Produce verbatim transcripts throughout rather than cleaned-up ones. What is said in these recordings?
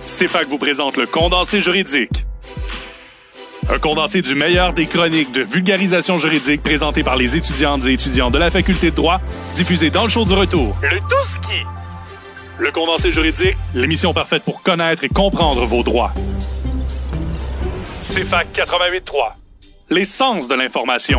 C F A C vous présente le Condensé juridique. Un condensé du meilleur des chroniques de vulgarisation juridique présentées par les étudiantes et étudiants de la Faculté de droit, diffusées dans le show du retour. Le Touski! Le Condensé juridique, l'émission parfaite pour connaître et comprendre vos droits. C F A C quatre-vingt-huit trois. L'essence de l'information.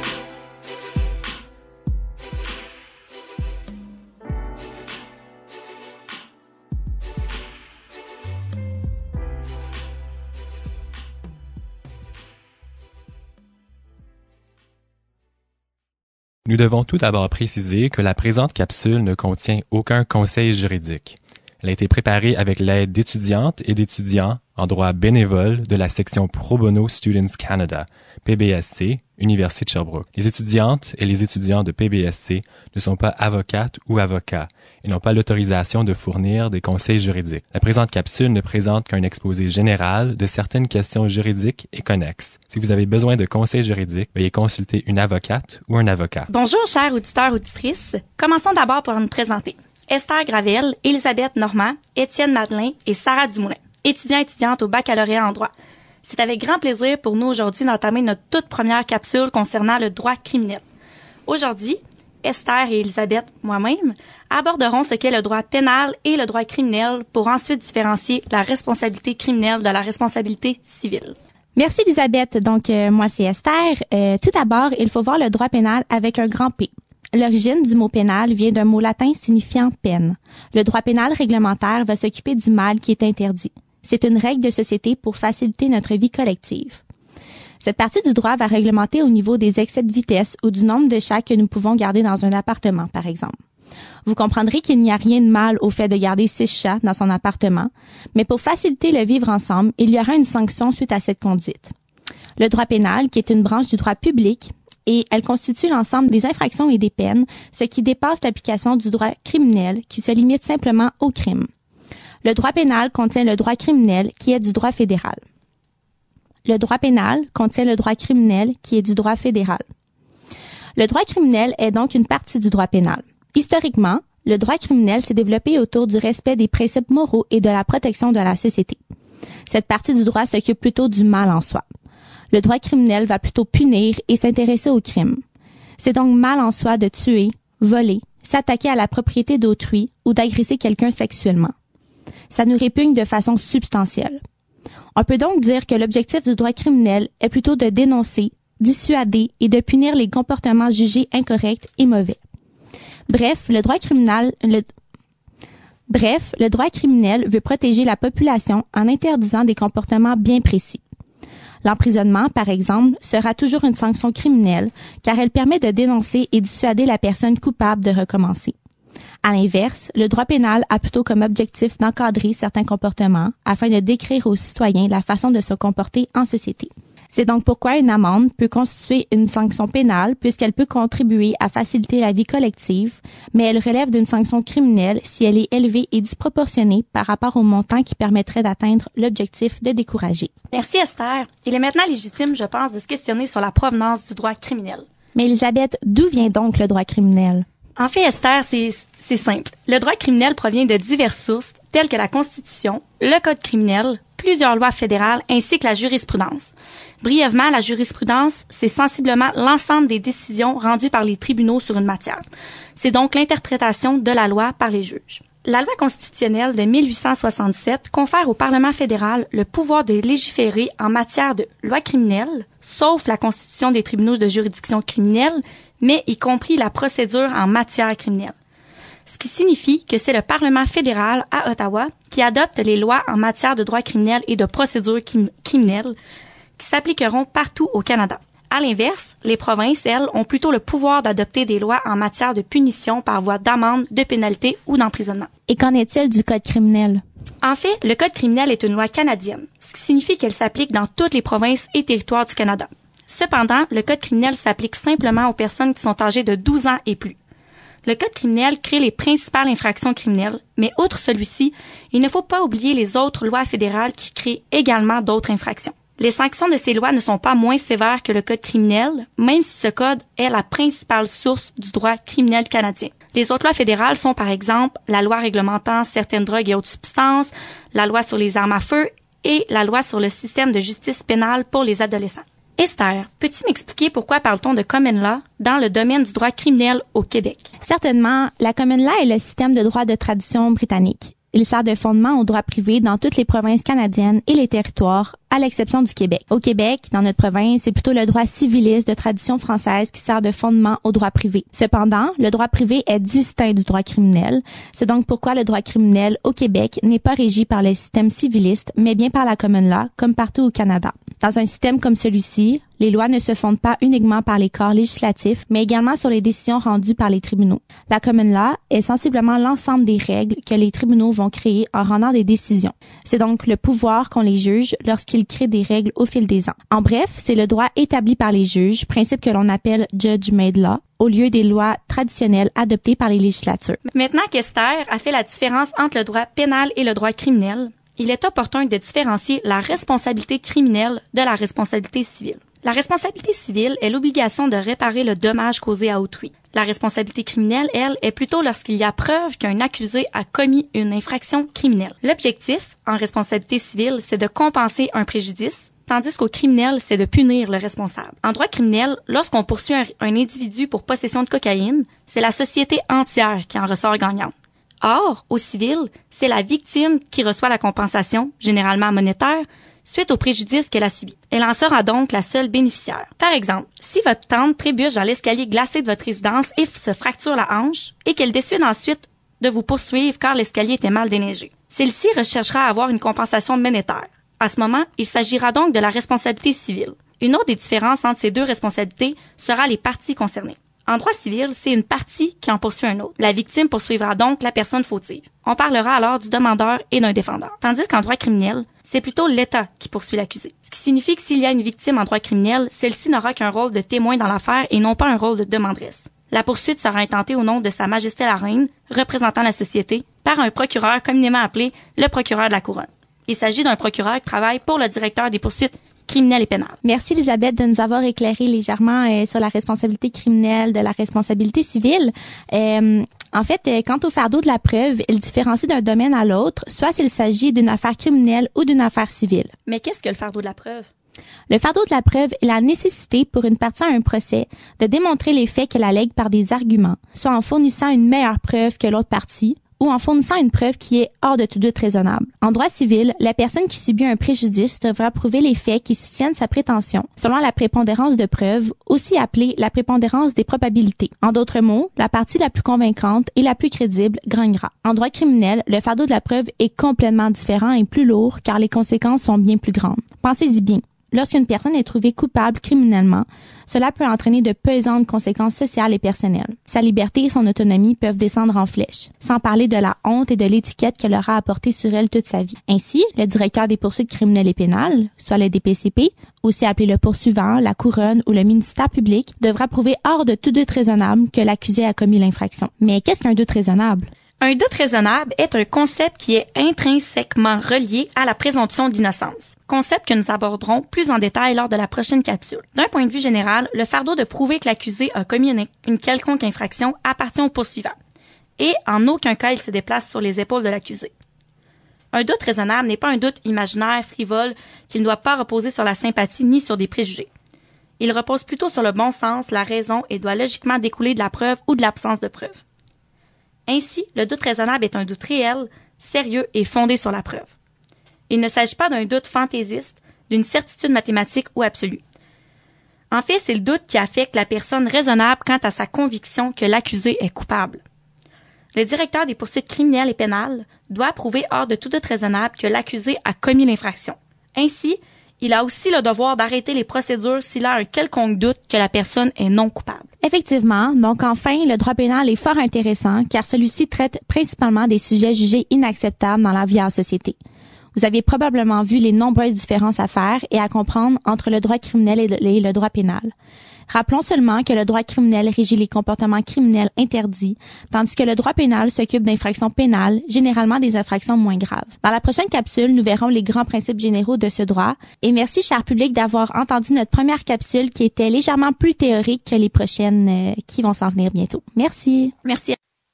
Nous devons tout d'abord préciser que la présente capsule ne contient aucun conseil juridique. Elle a été préparée avec l'aide d'étudiantes et d'étudiants en droit bénévole de la section Pro Bono Students Canada, P B S C, Université de Sherbrooke. Les étudiantes et les étudiants de P B S C ne sont pas avocates ou avocats et n'ont pas l'autorisation de fournir des conseils juridiques. La présente capsule ne présente qu'un exposé général de certaines questions juridiques et connexes. Si vous avez besoin de conseils juridiques, veuillez consulter une avocate ou un avocat. Bonjour, chers auditeurs, auditrices. Commençons d'abord par nous présenter. Esther Gravel, Elisabeth Normand, Étienne Madelin et Sarah Dumoulin, étudiants et étudiantes au baccalauréat en droit. C'est avec grand plaisir pour nous aujourd'hui d'entamer notre toute première capsule concernant le droit criminel. Aujourd'hui, Esther et Elisabeth, moi-même, aborderont ce qu'est le droit pénal et le droit criminel pour ensuite différencier la responsabilité criminelle de la responsabilité civile. Merci Elisabeth. Donc, euh, moi c'est Esther. Euh, tout d'abord, il faut voir le droit pénal avec un grand P. L'origine du mot pénal vient d'un mot latin signifiant peine. Le droit pénal réglementaire va s'occuper du mal qui est interdit. C'est une règle de société pour faciliter notre vie collective. Cette partie du droit va réglementer au niveau des excès de vitesse ou du nombre de chats que nous pouvons garder dans un appartement, par exemple. Vous comprendrez qu'il n'y a rien de mal au fait de garder six chats dans son appartement, mais pour faciliter le vivre ensemble, il y aura une sanction suite à cette conduite. Le droit pénal, qui est une branche du droit public, et elle constitue l'ensemble des infractions et des peines, ce qui dépasse l'application du droit criminel, qui se limite simplement au crime. Le droit pénal contient le droit criminel, qui est du droit fédéral. Le droit pénal contient le droit criminel, qui est du droit fédéral. Le droit criminel est donc une partie du droit pénal. Historiquement, le droit criminel s'est développé autour du respect des principes moraux et de la protection de la société. Cette partie du droit s'occupe plutôt du mal en soi. Le droit criminel va plutôt punir et s'intéresser au crime. C'est donc mal en soi de tuer, voler, s'attaquer à la propriété d'autrui ou d'agresser quelqu'un sexuellement. Ça nous répugne de façon substantielle. On peut donc dire que l'objectif du droit criminel est plutôt de dénoncer, dissuader et de punir les comportements jugés incorrects et mauvais. Bref, le droit criminel, le, bref, le droit criminel veut protéger la population en interdisant des comportements bien précis. L'emprisonnement, par exemple, sera toujours une sanction criminelle car elle permet de dénoncer et dissuader la personne coupable de recommencer. À l'inverse, le droit pénal a plutôt comme objectif d'encadrer certains comportements afin de décrire aux citoyens la façon de se comporter en société. C'est donc pourquoi une amende peut constituer une sanction pénale puisqu'elle peut contribuer à faciliter la vie collective, mais elle relève d'une sanction criminelle si elle est élevée et disproportionnée par rapport au montant qui permettrait d'atteindre l'objectif de décourager. Merci Esther. Il est maintenant légitime, je pense, de se questionner sur la provenance du droit criminel. Mais Elisabeth, d'où vient donc le droit criminel? En fait, Esther, c'est, c'est simple. Le droit criminel provient de diverses sources, telles que la Constitution, le Code criminel, plusieurs lois fédérales ainsi que la jurisprudence. Brièvement, la jurisprudence, c'est sensiblement l'ensemble des décisions rendues par les tribunaux sur une matière. C'est donc l'interprétation de la loi par les juges. La loi constitutionnelle de mille huit cent soixante-sept confère au Parlement fédéral le pouvoir de légiférer en matière de loi criminelle, sauf la constitution des tribunaux de juridiction criminelle, mais y compris la procédure en matière criminelle. Ce qui signifie que c'est le Parlement fédéral à Ottawa qui adopte les lois en matière de droit criminel et de procédure criminelle qui s'appliqueront partout au Canada. À l'inverse, les provinces, elles, ont plutôt le pouvoir d'adopter des lois en matière de punition par voie d'amende, de pénalité ou d'emprisonnement. Et qu'en est-il du Code criminel? En fait, le Code criminel est une loi canadienne, ce qui signifie qu'elle s'applique dans toutes les provinces et territoires du Canada. Cependant, le Code criminel s'applique simplement aux personnes qui sont âgées de douze ans et plus. Le Code criminel crée les principales infractions criminelles, mais outre celui-ci, il ne faut pas oublier les autres lois fédérales qui créent également d'autres infractions. Les sanctions de ces lois ne sont pas moins sévères que le Code criminel, même si ce code est la principale source du droit criminel canadien. Les autres lois fédérales sont par exemple la loi réglementant certaines drogues et autres substances, la loi sur les armes à feu et la loi sur le système de justice pénale pour les adolescents. Esther, peux-tu m'expliquer pourquoi parle-t-on de common law dans le domaine du droit criminel au Québec? Certainement, la common law est le système de droit de tradition britannique. Il sert de fondement au droit privé dans toutes les provinces canadiennes et les territoires, à l'exception du Québec. Au Québec, dans notre province, c'est plutôt le droit civiliste de tradition française qui sert de fondement au droit privé. Cependant, le droit privé est distinct du droit criminel. C'est donc pourquoi le droit criminel au Québec n'est pas régi par le système civiliste, mais bien par la common law, comme partout au Canada. Dans un système comme celui-ci, les lois ne se fondent pas uniquement par les corps législatifs, mais également sur les décisions rendues par les tribunaux. La common law est sensiblement l'ensemble des règles que les tribunaux vont créer en rendant des décisions. C'est donc le pouvoir qu'ont les juges lorsqu'ils créent des règles au fil des ans. En bref, c'est le droit établi par les juges, principe que l'on appelle judge-made law, au lieu des lois traditionnelles adoptées par les législatures. Maintenant qu'Esther a fait la différence entre le droit pénal et le droit criminel, il est opportun de différencier la responsabilité criminelle de la responsabilité civile. La responsabilité civile est l'obligation de réparer le dommage causé à autrui. La responsabilité criminelle, elle, est plutôt lorsqu'il y a preuve qu'un accusé a commis une infraction criminelle. L'objectif, en responsabilité civile, c'est de compenser un préjudice, tandis qu'au criminel, c'est de punir le responsable. En droit criminel, lorsqu'on poursuit un, un individu pour possession de cocaïne, c'est la société entière qui en ressort gagnante. Or, au civil, c'est la victime qui reçoit la compensation, généralement monétaire, suite au préjudice qu'elle a subi. Elle en sera donc la seule bénéficiaire. Par exemple, si votre tante trébuche dans l'escalier glacé de votre résidence et se fracture la hanche, et qu'elle décide ensuite de vous poursuivre car l'escalier était mal déneigé, celle-ci recherchera à avoir une compensation monétaire. À ce moment, il s'agira donc de la responsabilité civile. Une autre des différences entre ces deux responsabilités sera les parties concernées. En droit civil, c'est une partie qui en poursuit un autre. La victime poursuivra donc la personne fautive. On parlera alors du demandeur et d'un défendeur. Tandis qu'en droit criminel, c'est plutôt l'État qui poursuit l'accusé. Ce qui signifie que s'il y a une victime en droit criminel, celle-ci n'aura qu'un rôle de témoin dans l'affaire et non pas un rôle de demanderesse. La poursuite sera intentée au nom de Sa Majesté la Reine, représentant la société, par un procureur communément appelé le procureur de la Couronne. Il s'agit d'un procureur qui travaille pour le directeur des poursuites criminelles et pénales. Merci Elisabeth de nous avoir éclairé légèrement euh, sur la responsabilité criminelle de la responsabilité civile. Euh, en fait, euh, quant au fardeau de la preuve, il différencie d'un domaine à l'autre, soit s'il s'agit d'une affaire criminelle ou d'une affaire civile. Mais qu'est-ce que le fardeau de la preuve? Le fardeau de la preuve est la nécessité pour une partie à un procès de démontrer les faits qu'elle allègue par des arguments, soit en fournissant une meilleure preuve que l'autre partie, ou en fournissant une preuve qui est hors de tout doute raisonnable. En droit civil, la personne qui subit un préjudice devra prouver les faits qui soutiennent sa prétention, selon la prépondérance de preuve, aussi appelée la prépondérance des probabilités. En d'autres mots, la partie la plus convaincante et la plus crédible gagnera. En droit criminel, le fardeau de la preuve est complètement différent et plus lourd car les conséquences sont bien plus grandes. Pensez-y bien. Lorsqu'une personne est trouvée coupable criminellement, cela peut entraîner de pesantes conséquences sociales et personnelles. Sa liberté et son autonomie peuvent descendre en flèche, sans parler de la honte et de l'étiquette qu'elle aura apportée sur elle toute sa vie. Ainsi, le directeur des poursuites criminelles et pénales, soit le D P C P, aussi appelé le poursuivant, la couronne ou le ministère public, devra prouver hors de tout doute raisonnable que l'accusé a commis l'infraction. Mais qu'est-ce qu'un doute raisonnable? Un doute raisonnable est un concept qui est intrinsèquement relié à la présomption d'innocence, concept que nous aborderons plus en détail lors de la prochaine capsule. D'un point de vue général, le fardeau de prouver que l'accusé a commis une, une quelconque infraction appartient au poursuivant, et en aucun cas il se déplace sur les épaules de l'accusé. Un doute raisonnable n'est pas un doute imaginaire, frivole, qui ne doit pas reposer sur la sympathie ni sur des préjugés. Il repose plutôt sur le bon sens, la raison et doit logiquement découler de la preuve ou de l'absence de preuve. Ainsi, le doute raisonnable est un doute réel, sérieux et fondé sur la preuve. Il ne s'agit pas d'un doute fantaisiste, d'une certitude mathématique ou absolue. En fait, c'est le doute qui affecte la personne raisonnable quant à sa conviction que l'accusé est coupable. Le directeur des poursuites criminelles et pénales doit prouver hors de tout doute raisonnable que l'accusé a commis l'infraction. Ainsi, il a aussi le devoir d'arrêter les procédures s'il a un quelconque doute que la personne est non coupable. Effectivement, donc enfin, le droit pénal est fort intéressant car celui-ci traite principalement des sujets jugés inacceptables dans la vie en société. Vous avez probablement vu les nombreuses différences à faire et à comprendre entre le droit criminel et le, et le droit pénal. Rappelons seulement que le droit criminel régit les comportements criminels interdits, tandis que le droit pénal s'occupe d'infractions pénales, généralement des infractions moins graves. Dans la prochaine capsule, nous verrons les grands principes généraux de ce droit. Et merci, cher public, d'avoir entendu notre première capsule qui était légèrement plus théorique que les prochaines euh, qui vont s'en venir bientôt. Merci. Merci.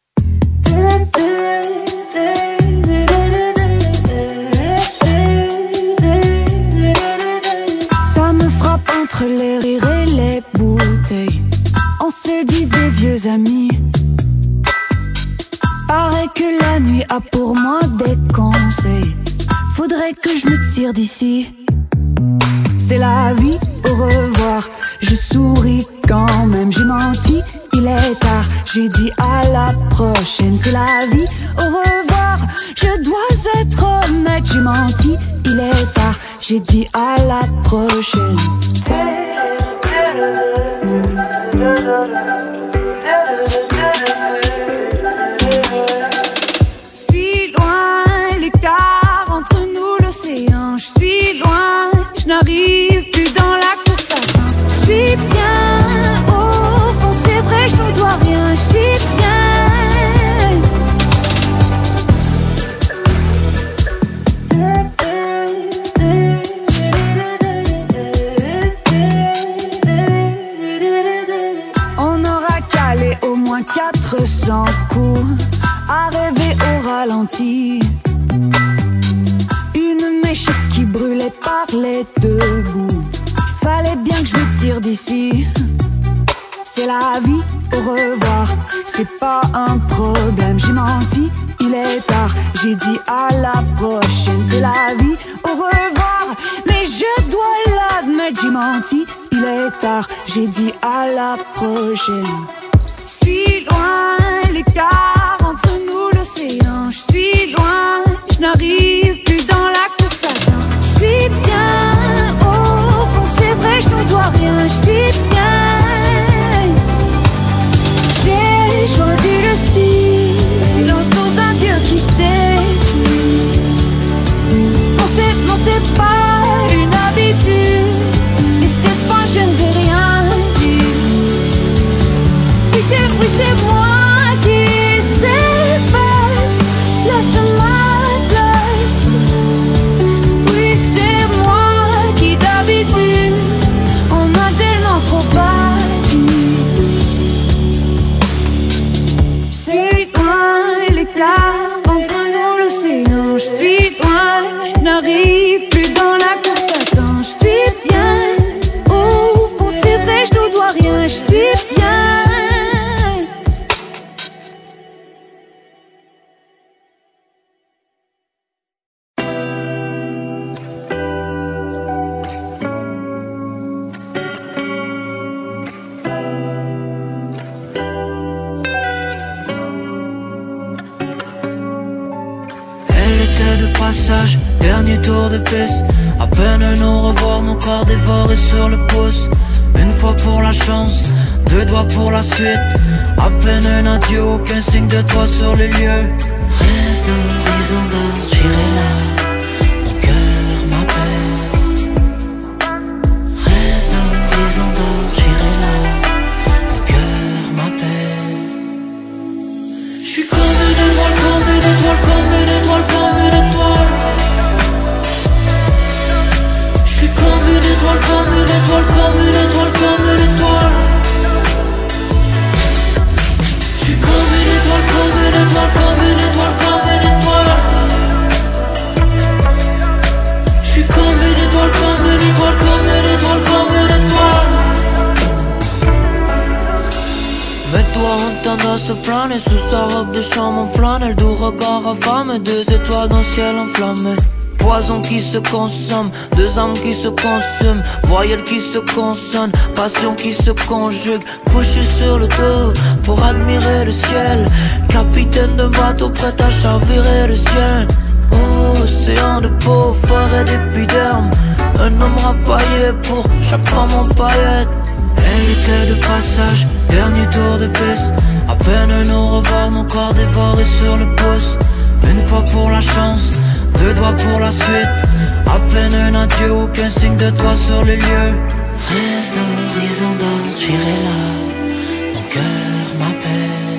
Ça me frappe entre les rires et les bouteilles. On s'est dit des vieux amis. Paraît que la nuit a pour moi des conseils. Faudrait que je me tire d'ici. C'est la vie, au revoir. Je souris quand même, j'ai menti. Il est tard, j'ai dit à la prochaine. C'est la vie, au revoir. Je dois être honnête, j'ai menti. Il est tard, j'ai dit à la prochaine. Je suis loin, l'écart entre nous, l'océan. Je suis loin, je n'arrive plus dans la course à fin. Je suis bien au fond, c'est vrai, je ne dois rien. Je suis bien. On aura calé au moins quatre cents coups à rêver au ralenti. Une mèche qui brûlait par les deux bouts. Fallait bien que je me tire d'ici. C'est la vie, au revoir. C'est pas un problème, j'ai menti. Il est tard, j'ai dit à la prochaine. C'est la vie, au revoir. Mais je dois l'admettre, j'ai menti. Il est tard, j'ai dit à la prochaine. Je suis loin, l'écart entre nous, l'océan. Je suis loin, je n'arrive plus dans la course à fin. Je suis bien au fond, c'est vrai, je ne dois rien. Je suis bien. J'ai choisi le silence aux indiens qui sait. Non, c'est, non, c'est pas une habitude. Et cette fois, je ne vais rien dire. Oui, c'est, oui, c'est moi qui s'efface. Laisse-moi place. Oui, c'est moi qui d'habitude on a tellement trop pas dit. Je suis loin, l'écart entre nous, l'océan. Je suis loin, je n'arrive plus dans la course à temps. Je suis bien, au fond c'est vrai, je ne dois rien. Je suis bien. Elle était de passage, dernier tour de piste. À peine nous revoir, nos corps dévorés sur le pouce. Une fois pour la chance, deux doigts pour la suite. À peine un adieu, aucun signe de toi sur les lieux. Rêve d'horizon d'or, j'irai là, mon cœur m'appelle. Rêve d'horizon d'or, j'irai là, mon cœur m'appelle. J'suis comme une étoile, comme une étoile, comme une étoile, comme une étoile. J'suis comme une étoile, comme une étoile, comme une étoile, comme une étoile. J'suis comme une étoile, comme une étoile, comme une étoile, comme une étoile. J'suis comme une étoile, comme une étoile, comme une étoile, comme une étoile. Mes doigts ont tendance à flâner sous sa robe de chambre en flanelle. Doux regard affamé, deux étoiles dans le ciel enflammé. Poison qui se consomme, deux âmes qui se consument. Voyelles qui se consonnent, passion qui se conjugue. Couché sur le dos pour admirer le ciel. Capitaine d'un bateau prêt à chavirer le sien. Oh, océan de peau, forêt d'épiderme. Un homme rapaillé pour chaque femme en paillettes. Elle était de passage, dernier tour de piste. À peine nous revoir, nos corps dévorés sur le pouce. Une fois pour la chance, deux doigts pour la suite. À peine un adieu, aucun signe de toi sur les lieux. Rêve d'horizon d'or, j'irai là, mon cœur m'appelle.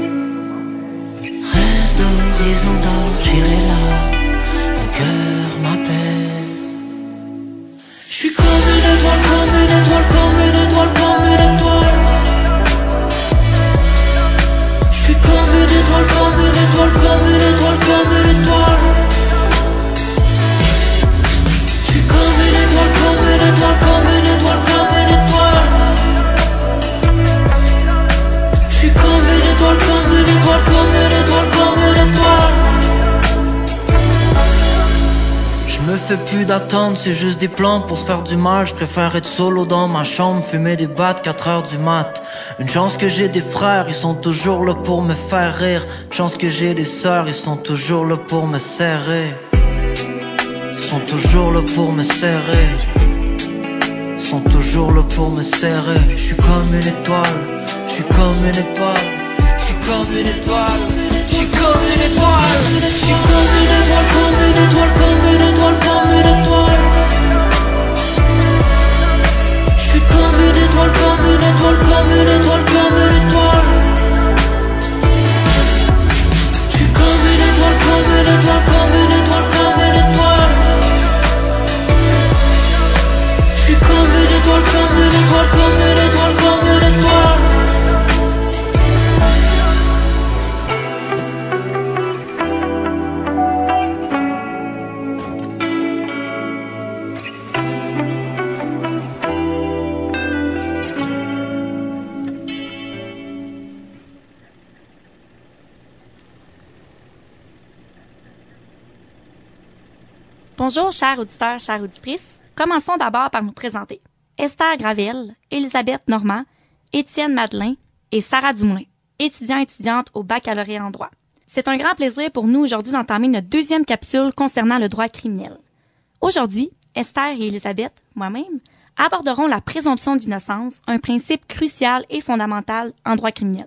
Rêve d'horizon d'or, j'irai là, mon cœur m'appelle. J'suis comme une étoile, comme une étoile, comme une étoile, comme une étoile. J'suis comme une étoile, comme une étoile, comme une étoile, comme une étoile. J'suis comme une étoile, comme une étoile, comme une étoile, comme une étoile. J'suis comme une étoile, comme une étoile, comme une étoile, comme une étoile. Je me fais plus d'attendre, c'est juste des plans pour se faire du mal. Je préfère être solo dans ma chambre, fumer des battes quatre heures du mat. Une chance que j'ai des frères, ils sont toujours là pour me faire rire. Une chance que j'ai des sœurs, ils sont toujours là pour me serrer. Ils sont toujours là pour me serrer. Ils sont toujours là pour me serrer. Je suis comme une étoile, je suis comme une étoile. Je suis comme une étoile, je suis comme une étoile. Je suis comme une étoile, comme une étoile, comme une étoile, comme une étoile. Je suis comme une étoile, comme une étoile, comme une étoile, comme une étoile. Je suis comme une étoile, comme une étoile, comme une étoile, comme une étoile. Je suis comme une étoile, comme une étoile, comme une étoile, comme une étoile. Bonjour, chers auditeurs, chères auditrices. Commençons d'abord par nous présenter. Esther Gravel, Elisabeth Normand, Étienne Madelin et Sarah Dumoulin, étudiants et étudiantes au baccalauréat en droit. C'est un grand plaisir pour nous aujourd'hui d'entamer notre deuxième capsule concernant le droit criminel. Aujourd'hui, Esther et Elisabeth, moi-même, aborderont la présomption d'innocence, un principe crucial et fondamental en droit criminel.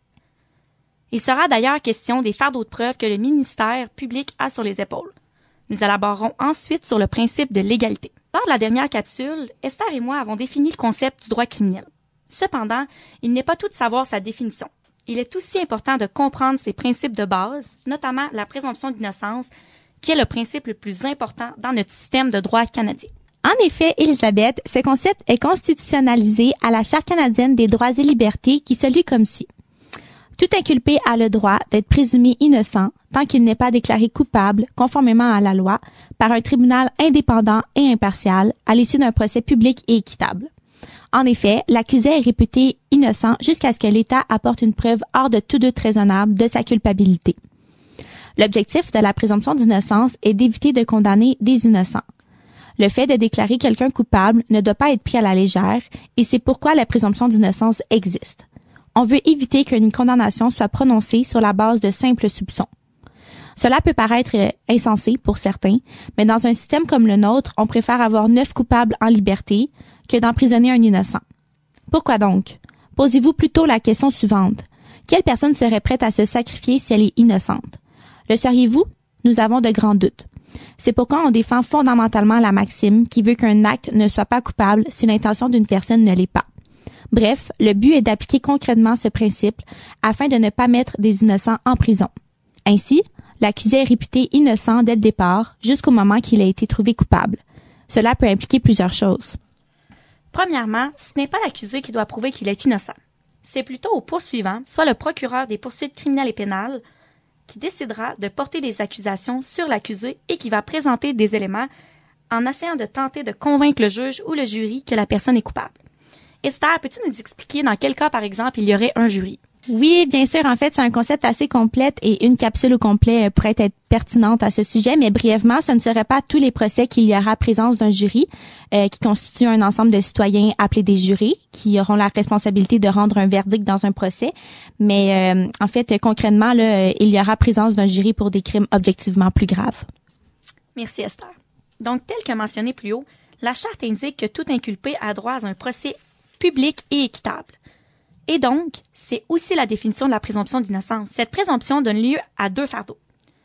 Il sera d'ailleurs question des fardeaux de preuve que le ministère public a sur les épaules. Nous élaborerons ensuite sur le principe de l'égalité. Lors de la dernière capsule, Esther et moi avons défini le concept du droit criminel. Cependant, il n'est pas tout de savoir sa définition. Il est aussi important de comprendre ses principes de base, notamment la présomption d'innocence, qui est le principe le plus important dans notre système de droit canadien. En effet, Elisabeth, ce concept est constitutionnalisé à la Charte canadienne des droits et libertés qui se lit comme suit. Tout inculpé a le droit d'être présumé innocent tant qu'il n'est pas déclaré coupable, conformément à la loi, par un tribunal indépendant et impartial à l'issue d'un procès public et équitable. En effet, l'accusé est réputé innocent jusqu'à ce que l'État apporte une preuve hors de tout doute raisonnable de sa culpabilité. L'objectif de la présomption d'innocence est d'éviter de condamner des innocents. Le fait de déclarer quelqu'un coupable ne doit pas être pris à la légère et c'est pourquoi la présomption d'innocence existe. On veut éviter qu'une condamnation soit prononcée sur la base de simples soupçons. Cela peut paraître insensé pour certains, mais dans un système comme le nôtre, on préfère avoir neuf coupables en liberté que d'emprisonner un innocent. Pourquoi donc? Posez-vous plutôt la question suivante. Quelle personne serait prête à se sacrifier si elle est innocente? Le seriez-vous? Nous avons de grands doutes. C'est pourquoi on défend fondamentalement la maxime qui veut qu'un acte ne soit pas coupable si l'intention d'une personne ne l'est pas. Bref, le but est d'appliquer concrètement ce principe afin de ne pas mettre des innocents en prison. Ainsi, l'accusé est réputé innocent dès le départ jusqu'au moment qu'il a été trouvé coupable. Cela peut impliquer plusieurs choses. Premièrement, ce n'est pas l'accusé qui doit prouver qu'il est innocent. C'est plutôt au poursuivant, soit le procureur des poursuites criminelles et pénales, qui décidera de porter des accusations sur l'accusé et qui va présenter des éléments en essayant de tenter de convaincre le juge ou le jury que la personne est coupable. Esther, peux-tu nous expliquer dans quel cas, par exemple, il y aurait un jury? Oui, bien sûr. En fait, c'est un concept assez complet et une capsule au complet pourrait être pertinente à ce sujet, mais brièvement, ce ne serait pas tous les procès qu'il y aura présence d'un jury euh, qui constitue un ensemble de citoyens appelés des jurés qui auront la responsabilité de rendre un verdict dans un procès. Mais euh, en fait, concrètement, là, il y aura présence d'un jury pour des crimes objectivement plus graves. Merci, Esther. Donc, tel que mentionné plus haut, la Charte indique que tout inculpé a droit à un procès public et équitable. Et donc, c'est aussi la définition de la présomption d'innocence. Cette présomption donne lieu à deux fardeaux.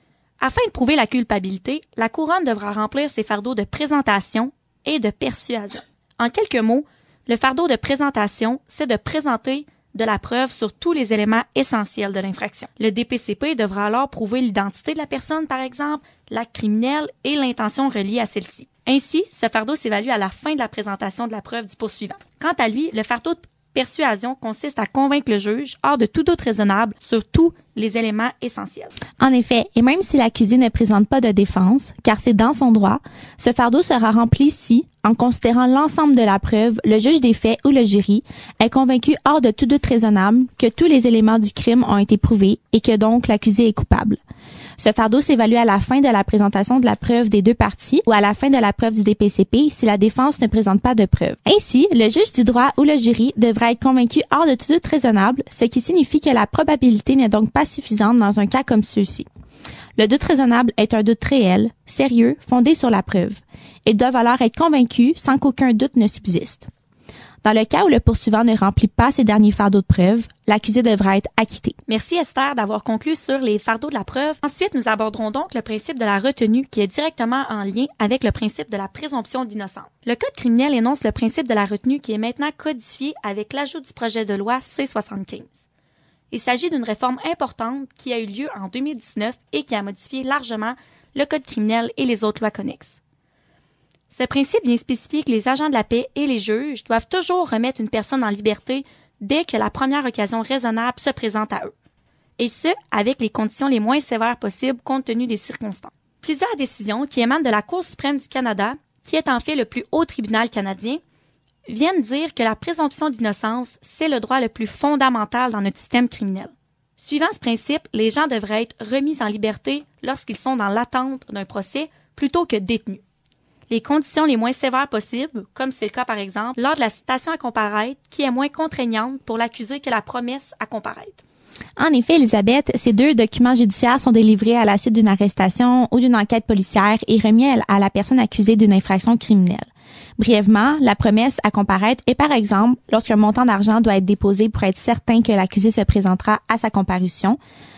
Afin de prouver la culpabilité, la couronne devra remplir ses fardeaux de présentation et de persuasion. En quelques mots, le fardeau de présentation, c'est de présenter de la preuve sur tous les éléments essentiels de l'infraction. Le D P C P devra alors prouver l'identité de la personne, par exemple, l'acte criminel et l'intention reliée à celle-ci. Ainsi, ce fardeau s'évalue à la fin de la présentation de la preuve du poursuivant. Quant à lui, le fardeau de persuasion consiste à convaincre le juge, hors de tout doute raisonnable, sur tous les éléments essentiels. En effet, et même si l'accusé ne présente pas de défense, car c'est dans son droit, ce fardeau sera rempli si, en considérant l'ensemble de la preuve, le juge des faits ou le jury est convaincu hors de tout doute raisonnable que tous les éléments du crime ont été prouvés et que donc l'accusé est coupable. Ce fardeau s'évalue à la fin de la présentation de la preuve des deux parties ou à la fin de la preuve du D P C P si la défense ne présente pas de preuve. Ainsi, le juge du droit ou le jury devra être convaincu hors de tout doute raisonnable, ce qui signifie que la probabilité n'est donc pas suffisante dans un cas comme ceux-ci. Le doute raisonnable est un doute réel, sérieux, fondé sur la preuve. Ils doivent alors être convaincus sans qu'aucun doute ne subsiste. Dans le cas où le poursuivant ne remplit pas ces derniers fardeaux de preuve, l'accusé devra être acquitté. Merci Esther d'avoir conclu sur les fardeaux de la preuve. Ensuite, nous aborderons donc le principe de la retenue qui est directement en lien avec le principe de la présomption d'innocence. Le Code criminel énonce le principe de la retenue qui est maintenant codifié avec l'ajout du projet de loi C soixante-quinze. Il s'agit d'une réforme importante qui a eu lieu en deux mille dix-neuf et qui a modifié largement le Code criminel et les autres lois connexes. Ce principe vient spécifier que les agents de la paix et les juges doivent toujours remettre une personne en liberté dès que la première occasion raisonnable se présente à eux, et ce, avec les conditions les moins sévères possibles compte tenu des circonstances. Plusieurs décisions qui émanent de la Cour suprême du Canada, qui est en fait le plus haut tribunal canadien, viennent dire que la présomption d'innocence, c'est le droit le plus fondamental dans notre système criminel. Suivant ce principe, les gens devraient être remis en liberté lorsqu'ils sont dans l'attente d'un procès plutôt que détenus. Les conditions les moins sévères possibles, comme c'est le cas par exemple lors de la citation à comparaître, qui est moins contraignante pour l'accusé que la promesse à comparaître. En effet, Elisabeth, ces deux documents judiciaires sont délivrés à la suite d'une arrestation ou d'une enquête policière et remis à la personne accusée d'une infraction criminelle. Brièvement, la promesse à comparaître est par exemple lorsqu'un montant d'argent doit être déposé pour être certain que l'accusé se présentera à sa comparution.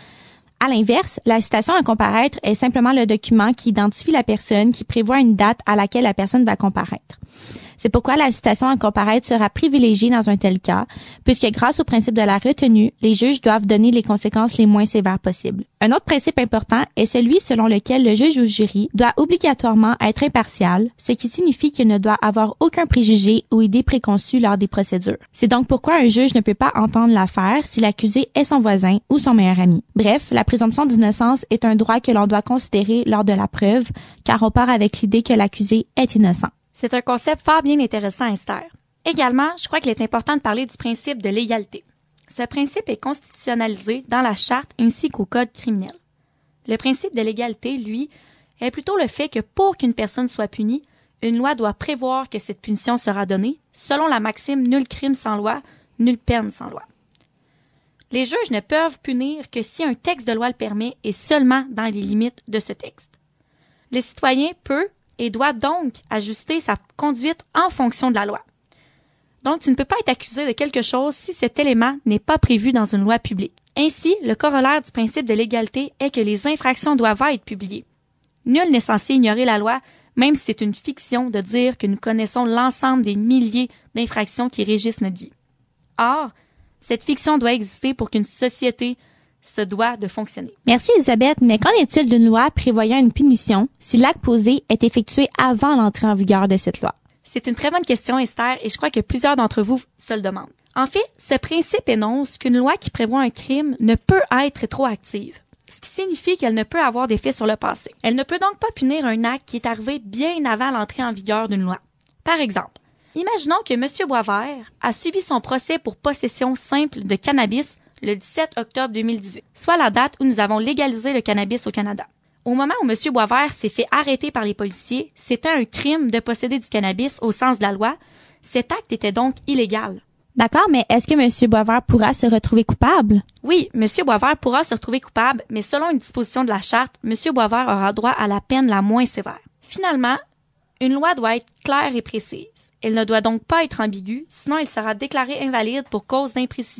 À l'inverse, la citation à comparaître est simplement le document qui identifie la personne, qui prévoit une date à laquelle la personne va comparaître. C'est pourquoi la citation à comparaître sera privilégiée dans un tel cas, puisque grâce au principe de la retenue, les juges doivent donner les conséquences les moins sévères possibles. Un autre principe important est celui selon lequel le juge ou jury doit obligatoirement être impartial, ce qui signifie qu'il ne doit avoir aucun préjugé ou idée préconçue lors des procédures. C'est donc pourquoi un juge ne peut pas entendre l'affaire si l'accusé est son voisin ou son meilleur ami. Bref, la présomption d'innocence est un droit que l'on doit considérer lors de la preuve, car on part avec l'idée que l'accusé est innocent. C'est un concept fort bien intéressant, Esther. Également, je crois qu'il est important de parler du principe de l'égalité. Ce principe est constitutionnalisé dans la Charte ainsi qu'au Code criminel. Le principe de l'égalité, lui, est plutôt le fait que pour qu'une personne soit punie, une loi doit prévoir que cette punition sera donnée, selon la maxime « nul crime sans loi, nulle peine sans loi ». Les juges ne peuvent punir que si un texte de loi le permet et seulement dans les limites de ce texte. Le citoyen peut et doit donc ajuster sa conduite en fonction de la loi. Donc, tu ne peux pas être accusé de quelque chose si cet élément n'est pas prévu dans une loi publique. Ainsi, le corollaire du principe de l'égalité est que les infractions doivent être publiées. Nul n'est censé ignorer la loi, même si c'est une fiction de dire que nous connaissons l'ensemble des milliers d'infractions qui régissent notre vie. Or, cette fiction doit exister pour qu'une société se doit de fonctionner. Merci Elisabeth, mais qu'en est-il d'une loi prévoyant une punition si l'acte posé est effectué avant l'entrée en vigueur de cette loi? C'est une très bonne question, Esther, et je crois que plusieurs d'entre vous se le demandent. En fait, ce principe énonce qu'une loi qui prévoit un crime ne peut être rétroactive, ce qui signifie qu'elle ne peut avoir d'effet sur le passé. Elle ne peut donc pas punir un acte qui est arrivé bien avant l'entrée en vigueur d'une loi. Par exemple, imaginons que M. Boisvert a subi son procès pour possession simple de cannabis le dix-sept octobre deux mille dix-huit, soit la date où nous avons légalisé le cannabis au Canada. Au moment où M. Boisvert s'est fait arrêter par les policiers, c'était un crime de posséder du cannabis au sens de la loi. Cet acte était donc illégal. D'accord, mais est-ce que M. Boisvert pourra se retrouver coupable? Oui, M. Boisvert pourra se retrouver coupable, mais selon une disposition de la Charte, M. Boisvert aura droit à la peine la moins sévère. Finalement, une loi doit être claire et précise. Elle ne doit donc pas être ambiguë, sinon elle sera déclarée invalide pour cause d'imprécision.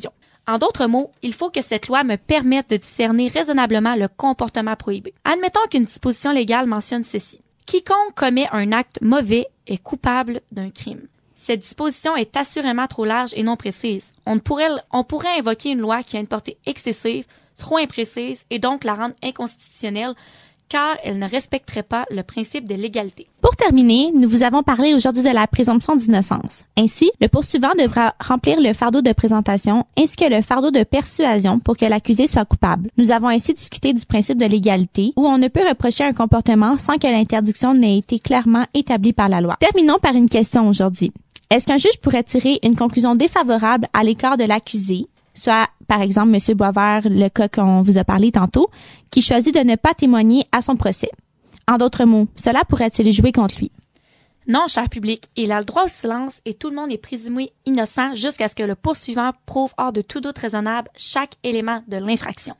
En d'autres mots, il faut que cette loi me permette de discerner raisonnablement le comportement prohibé. Admettons qu'une disposition légale mentionne ceci. Quiconque commet un acte mauvais est coupable d'un crime. Cette disposition est assurément trop large et non précise. On pourrait, on pourrait invoquer une loi qui a une portée excessive, trop imprécise, et donc la rendre inconstitutionnelle, car elle ne respecterait pas le principe de l'égalité. Pour terminer, nous vous avons parlé aujourd'hui de la présomption d'innocence. Ainsi, le poursuivant devra remplir le fardeau de présentation ainsi que le fardeau de persuasion pour que l'accusé soit coupable. Nous avons ainsi discuté du principe de l'égalité, où on ne peut reprocher un comportement sans que l'interdiction n'ait été clairement établie par la loi. Terminons par une question aujourd'hui. Est-ce qu'un juge pourrait tirer une conclusion défavorable à l'égard de l'accusé, soit, par exemple, M. Boisvert, le cas qu'on vous a parlé tantôt, qui choisit de ne pas témoigner à son procès? En d'autres mots, cela pourrait-il jouer contre lui? Non, cher public, il a le droit au silence et tout le monde est présumé innocent jusqu'à ce que le poursuivant prouve hors de tout doute raisonnable chaque élément de l'infraction.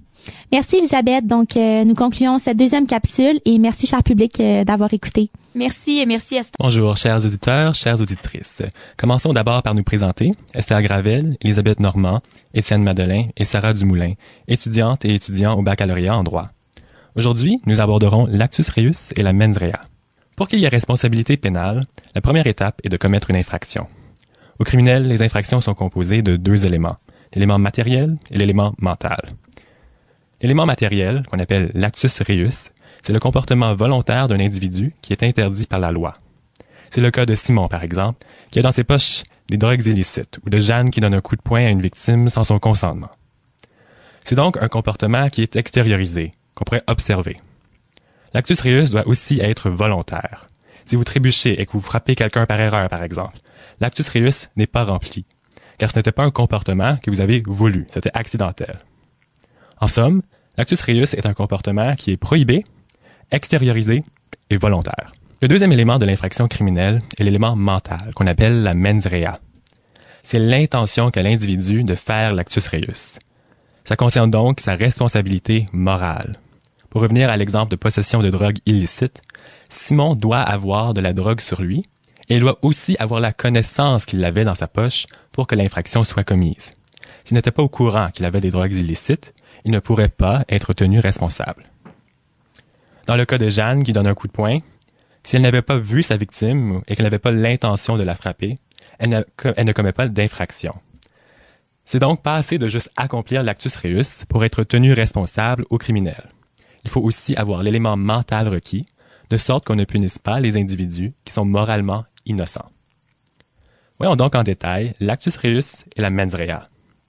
Merci Elisabeth. Donc, euh, nous concluons cette deuxième capsule et merci, cher public, euh, d'avoir écouté. Merci et merci Esther. Bonjour, chers auditeurs, chères auditrices. Commençons d'abord par nous présenter. Esther Gravel, Elisabeth Normand, Étienne Madelein et Sarah Dumoulin, étudiantes et étudiants au baccalauréat en droit. Aujourd'hui, nous aborderons l'actus reus et la mens rea. Pour qu'il y ait responsabilité pénale, la première étape est de commettre une infraction. Au criminel, les infractions sont composées de deux éléments, l'élément matériel et l'élément mental. L'élément matériel, qu'on appelle l'actus reus, c'est le comportement volontaire d'un individu qui est interdit par la loi. C'est le cas de Simon, par exemple, qui a dans ses poches des drogues illicites, ou de Jeanne qui donne un coup de poing à une victime sans son consentement. C'est donc un comportement qui est extériorisé, qu'on pourrait observer. L'actus reus doit aussi être volontaire. Si vous trébuchez et que vous frappez quelqu'un par erreur, par exemple, l'actus reus n'est pas rempli, car ce n'était pas un comportement que vous avez voulu, c'était accidentel. En somme, l'actus reus est un comportement qui est prohibé, extériorisé et volontaire. Le deuxième élément de l'infraction criminelle est l'élément mental, qu'on appelle la mens rea. C'est l'intention qu'a l'individu de faire l'actus reus. Ça concerne donc sa responsabilité morale. Pour revenir à l'exemple de possession de drogue illicite, Simon doit avoir de la drogue sur lui et il doit aussi avoir la connaissance qu'il l'avait dans sa poche pour que l'infraction soit commise. S'il n'était pas au courant qu'il avait des drogues illicites, il ne pourrait pas être tenu responsable. Dans le cas de Jeanne qui donne un coup de poing, si elle n'avait pas vu sa victime et qu'elle n'avait pas l'intention de la frapper, elle ne, elle ne commet pas d'infraction. C'est donc pas assez de juste accomplir l'actus reus pour être tenu responsable au criminel. Il faut aussi avoir l'élément mental requis, de sorte qu'on ne punisse pas les individus qui sont moralement innocents. Voyons donc en détail l'actus reus et la mens rea.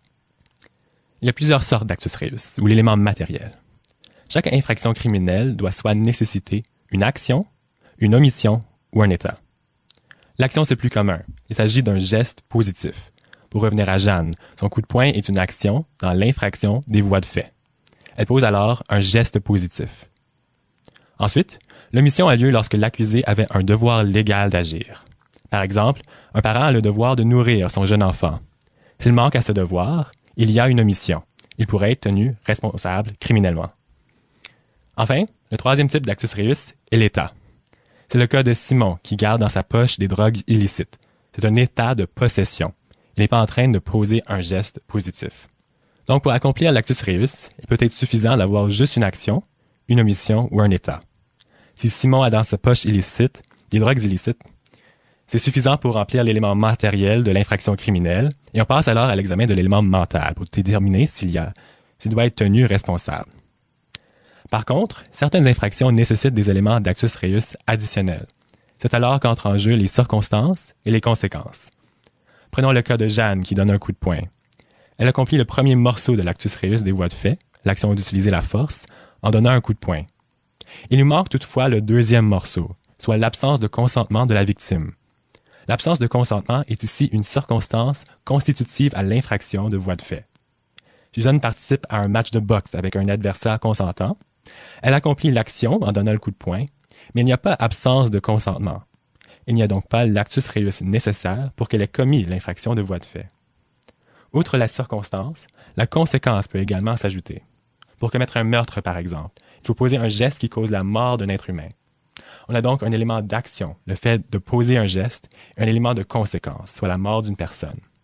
Il y a plusieurs sortes d'actus reus, ou l'élément matériel. Chaque infraction criminelle doit soit nécessiter une action, une omission ou un état. L'action, c'est plus commun. Il s'agit d'un geste positif. Pour revenir à Jeanne, son coup de poing est une action dans l'infraction des voies de fait. Elle pose alors un geste positif. Ensuite, l'omission a lieu lorsque l'accusé avait un devoir légal d'agir. Par exemple, un parent a le devoir de nourrir son jeune enfant. S'il manque à ce devoir, il y a une omission. Il pourrait être tenu responsable criminellement. Enfin, le troisième type d'actus reus est l'état. C'est le cas de Simon qui garde dans sa poche des drogues illicites. C'est un état de possession. Il n'est pas en train de poser un geste positif. Donc, pour accomplir l'actus reus, il peut être suffisant d'avoir juste une action, une omission ou un état. Si Simon a dans sa poche illicite des drogues illicites, c'est suffisant pour remplir l'élément matériel de l'infraction criminelle et on passe alors à l'examen de l'élément mental pour déterminer s'il y a, s'il doit être tenu responsable. Par contre, certaines infractions nécessitent des éléments d'actus reus additionnels. C'est alors qu'entrent en jeu les circonstances et les conséquences. Prenons le cas de Jeanne qui donne un coup de poing. Elle accomplit le premier morceau de l'actus reus des voies de fait, l'action d'utiliser la force, en donnant un coup de poing. Il nous manque toutefois le deuxième morceau, soit l'absence de consentement de la victime. L'absence de consentement est ici une circonstance constitutive à l'infraction de voie de fait. Suzanne participe à un match de boxe avec un adversaire consentant. Elle accomplit l'action en donnant le coup de poing, mais il n'y a pas absence de consentement. Il n'y a donc pas l'actus reus nécessaire pour qu'elle ait commis l'infraction de voie de fait. Outre la circonstance, la conséquence peut également s'ajouter. Pour commettre un meurtre, par exemple, il faut poser un geste qui cause la mort d'un être humain. On a donc un élément d'action, le fait de poser un geste, et un élément de conséquence, soit la mort d'une personne.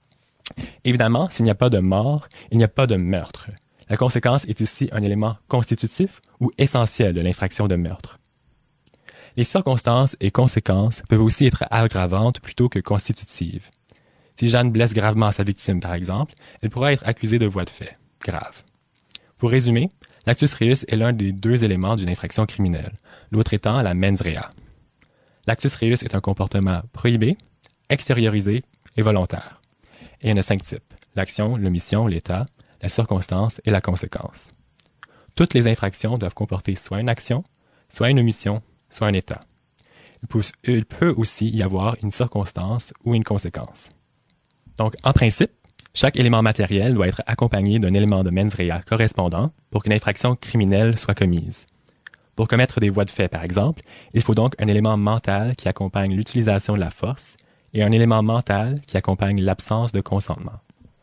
Évidemment, s'il n'y a pas de mort, il n'y a pas de meurtre. La conséquence est ici un élément constitutif ou essentiel de l'infraction de meurtre. Les circonstances et conséquences peuvent aussi être aggravantes plutôt que constitutives. Si Jeanne blesse gravement sa victime, par exemple, elle pourra être accusée de voie de fait grave. Pour résumer, l'actus reus est l'un des deux éléments d'une infraction criminelle, l'autre étant la mens rea. L'actus reus est un comportement prohibé, extériorisé et volontaire. Et il y en a cinq types: l'action, l'omission, l'état, la circonstance et la conséquence. Toutes les infractions doivent comporter soit une action, soit une omission, soit un état. Il peut, il peut aussi y avoir une circonstance ou une conséquence. Donc, en principe, chaque élément matériel doit être accompagné d'un élément de mens rea correspondant pour qu'une infraction criminelle soit commise. Pour commettre des voies de fait, par exemple, il faut donc un élément mental qui accompagne l'utilisation de la force et un élément mental qui accompagne l'absence de consentement.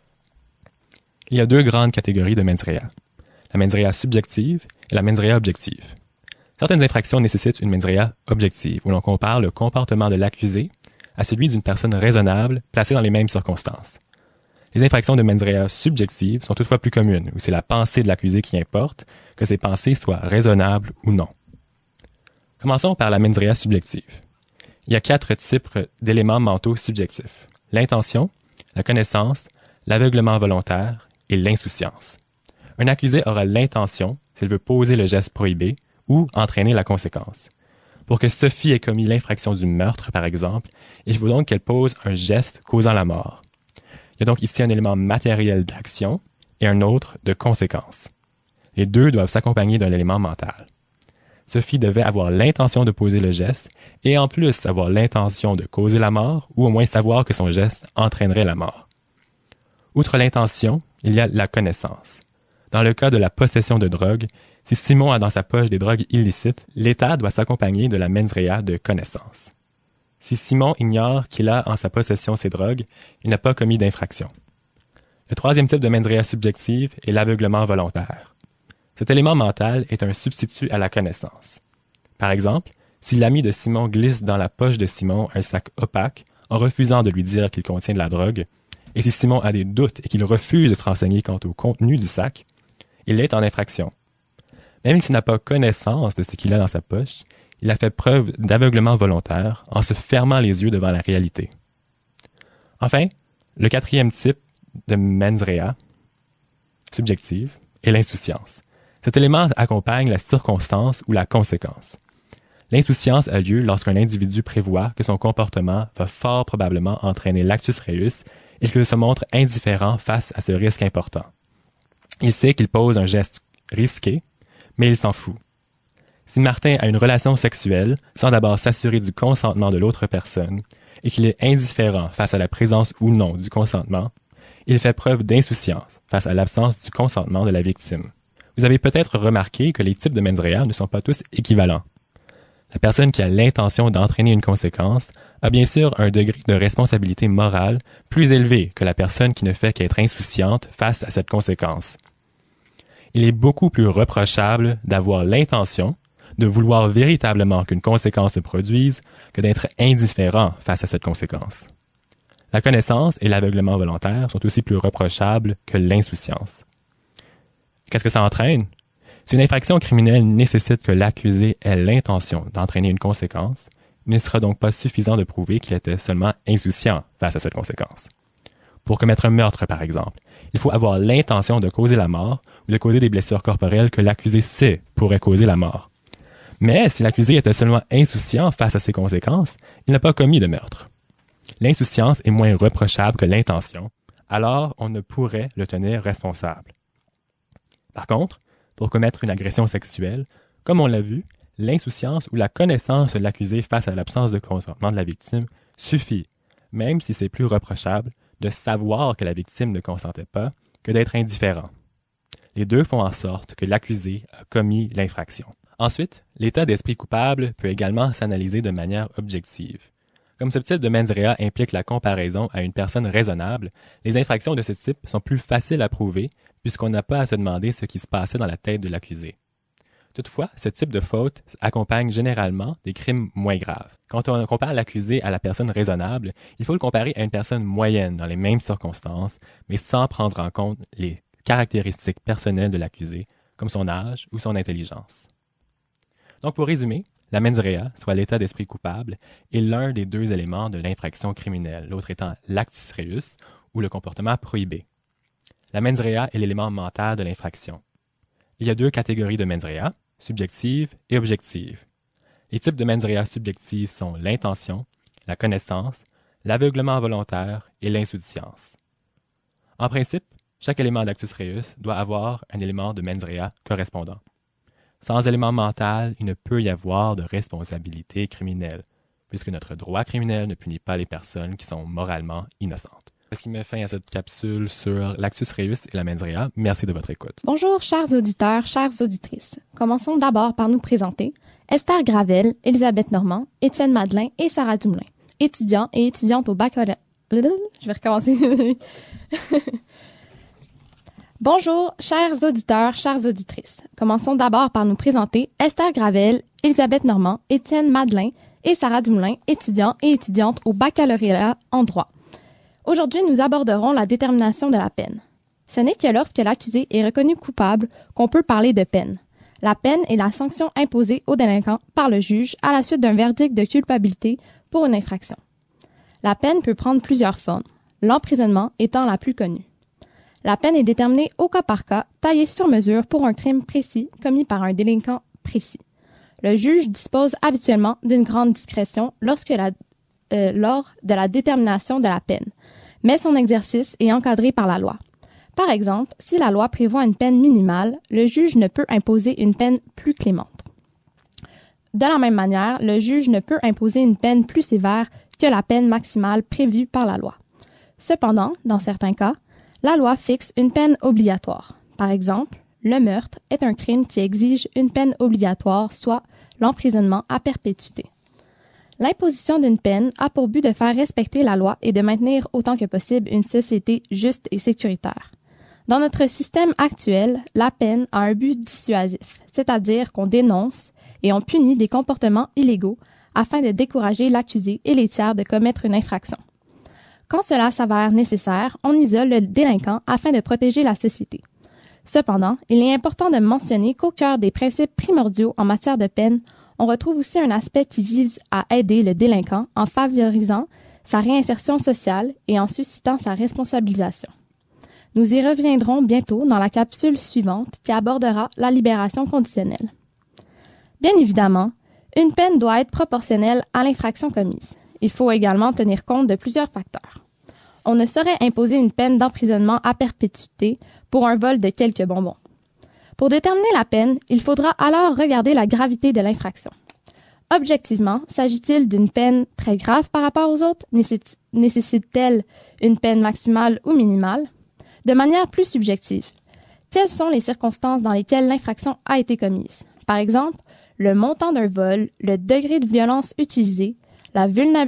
Il y a deux grandes catégories de mens rea: la mens rea subjective et la mens rea objective. Certaines infractions nécessitent une mens rea objective, où l'on compare le comportement de l'accusé à celui d'une personne raisonnable placée dans les mêmes circonstances. Les infractions de mens rea subjective sont toutefois plus communes, où c'est la pensée de l'accusé qui importe, que ses pensées soient raisonnables ou non. Commençons par la mens rea subjective. Il y a quatre types d'éléments mentaux subjectifs: l'intention, la connaissance, l'aveuglement volontaire et l'insouciance. Un accusé aura l'intention s'il veut poser le geste prohibé ou entraîner la conséquence. Pour que Sophie ait commis l'infraction du meurtre, par exemple, il faut donc qu'elle pose un geste causant la mort. Il y a donc ici un élément matériel d'action et un autre de conséquence. Les deux doivent s'accompagner d'un élément mental. Sophie devait avoir l'intention de poser le geste et en plus avoir l'intention de causer la mort ou au moins savoir que son geste entraînerait la mort. Outre l'intention, il y a la connaissance. Dans le cas de la possession de drogue, si Simon a dans sa poche des drogues illicites, l'état doit s'accompagner de la mens rea de connaissance. Si Simon ignore qu'il a en sa possession ces drogues, il n'a pas commis d'infraction. Le troisième type de mens rea subjective est l'aveuglement volontaire. Cet élément mental est un substitut à la connaissance. Par exemple, si l'ami de Simon glisse dans la poche de Simon un sac opaque en refusant de lui dire qu'il contient de la drogue, et si Simon a des doutes et qu'il refuse de se renseigner quant au contenu du sac, il est en infraction. Même s'il n'a pas connaissance de ce qu'il a dans sa poche, il a fait preuve d'aveuglement volontaire en se fermant les yeux devant la réalité. Enfin, le quatrième type de mens rea subjective est l'insouciance. Cet élément accompagne la circonstance ou la conséquence. L'insouciance a lieu lorsqu'un individu prévoit que son comportement va fort probablement entraîner l'actus reus et qu'il se montre indifférent face à ce risque important. Il sait qu'il pose un geste risqué, mais il s'en fout. Si Martin a une relation sexuelle sans d'abord s'assurer du consentement de l'autre personne et qu'il est indifférent face à la présence ou non du consentement, il fait preuve d'insouciance face à l'absence du consentement de la victime. Vous avez peut-être remarqué que les types de mens rea ne sont pas tous équivalents. La personne qui a l'intention d'entraîner une conséquence a bien sûr un degré de responsabilité morale plus élevé que la personne qui ne fait qu'être insouciante face à cette conséquence. Il est beaucoup plus reprochable d'avoir l'intention de vouloir véritablement qu'une conséquence se produise que d'être indifférent face à cette conséquence. La connaissance et l'aveuglement volontaire sont aussi plus reprochables que l'insouciance. Qu'est-ce que ça entraîne? Si une infraction criminelle nécessite que l'accusé ait l'intention d'entraîner une conséquence, il ne sera donc pas suffisant de prouver qu'il était seulement insouciant face à cette conséquence. Pour commettre un meurtre, par exemple, il faut avoir l'intention de causer la mort ou de causer des blessures corporelles que l'accusé sait pourraient causer la mort. Mais si l'accusé était seulement insouciant face à ces conséquences, il n'a pas commis de meurtre. L'insouciance est moins reprochable que l'intention, alors on ne pourrait le tenir responsable. Par contre, pour commettre une agression sexuelle, comme on l'a vu, l'insouciance ou la connaissance de l'accusé face à l'absence de consentement de la victime suffit, même si c'est plus reprochable, de savoir que la victime ne consentait pas que d'être indifférent. Les deux font en sorte que l'accusé a commis l'infraction. Ensuite, l'état d'esprit coupable peut également s'analyser de manière objective. Comme ce type de mens rea implique la comparaison à une personne raisonnable, les infractions de ce type sont plus faciles à prouver puisqu'on n'a pas à se demander ce qui se passait dans la tête de l'accusé. Toutefois, ce type de faute accompagne généralement des crimes moins graves. Quand on compare l'accusé à la personne raisonnable, il faut le comparer à une personne moyenne dans les mêmes circonstances, mais sans prendre en compte les caractéristiques personnelles de l'accusé, comme son âge ou son intelligence. Donc pour résumer, la mens rea, soit l'état d'esprit coupable, est l'un des deux éléments de l'infraction criminelle, l'autre étant l'actus reus, ou le comportement prohibé. La mens rea est l'élément mental de l'infraction. Il y a deux catégories de mens rea, subjective et objective. Les types de mens rea subjectives sont l'intention, la connaissance, l'aveuglement volontaire et l'insouciance. En principe, chaque élément d'actus reus doit avoir un élément de mens rea correspondant. Sans élément mental, il ne peut y avoir de responsabilité criminelle, puisque notre droit criminel ne punit pas les personnes qui sont moralement innocentes. Ce qui met fin à cette capsule sur l'actus reus et la mens rea. Merci de votre écoute. Bonjour, chers auditeurs, chères auditrices. Commençons d'abord par nous présenter Esther Gravel, Elisabeth Normand, Étienne Madelin et Sarah Dumoulin, étudiants et étudiantes au baccalauréat. Je vais recommencer. Bonjour, chers auditeurs, chères auditrices. Commençons d'abord par nous présenter Esther Gravel, Elisabeth Normand, Étienne Madelin et Sarah Dumoulin, étudiants et étudiantes au baccalauréat en droit. Aujourd'hui, nous aborderons la détermination de la peine. Ce n'est que lorsque l'accusé est reconnu coupable qu'on peut parler de peine. La peine est la sanction imposée au délinquant par le juge à la suite d'un verdict de culpabilité pour une infraction. La peine peut prendre plusieurs formes, l'emprisonnement étant la plus connue. La peine est déterminée au cas par cas, taillée sur mesure pour un crime précis commis par un délinquant précis. Le juge dispose habituellement d'une grande discrétion lorsque la, euh, lors de la détermination de la peine, mais son exercice est encadré par la loi. Par exemple, si la loi prévoit une peine minimale, le juge ne peut imposer une peine plus clémente. De la même manière, le juge ne peut imposer une peine plus sévère que la peine maximale prévue par la loi. Cependant, dans certains cas, la loi fixe une peine obligatoire. Par exemple, le meurtre est un crime qui exige une peine obligatoire, soit l'emprisonnement à perpétuité. L'imposition d'une peine a pour but de faire respecter la loi et de maintenir autant que possible une société juste et sécuritaire. Dans notre système actuel, la peine a un but dissuasif, c'est-à-dire qu'on dénonce et on punit des comportements illégaux afin de décourager l'accusé et les tiers de commettre une infraction. Quand cela s'avère nécessaire, on isole le délinquant afin de protéger la société. Cependant, il est important de mentionner qu'au cœur des principes primordiaux en matière de peine, on retrouve aussi un aspect qui vise à aider le délinquant en favorisant sa réinsertion sociale et en suscitant sa responsabilisation. Nous y reviendrons bientôt dans la capsule suivante qui abordera la libération conditionnelle. Bien évidemment, une peine doit être proportionnelle à l'infraction commise. Il faut également tenir compte de plusieurs facteurs. On ne saurait imposer une peine d'emprisonnement à perpétuité pour un vol de quelques bonbons. Pour déterminer la peine, il faudra alors regarder la gravité de l'infraction. Objectivement, s'agit-il d'une peine très grave par rapport aux autres? Nécessite-t-elle une peine maximale ou minimale? De manière plus subjective, quelles sont les circonstances dans lesquelles l'infraction a été commise? Par exemple, le montant d'un vol, le degré de violence utilisé, la, vulna...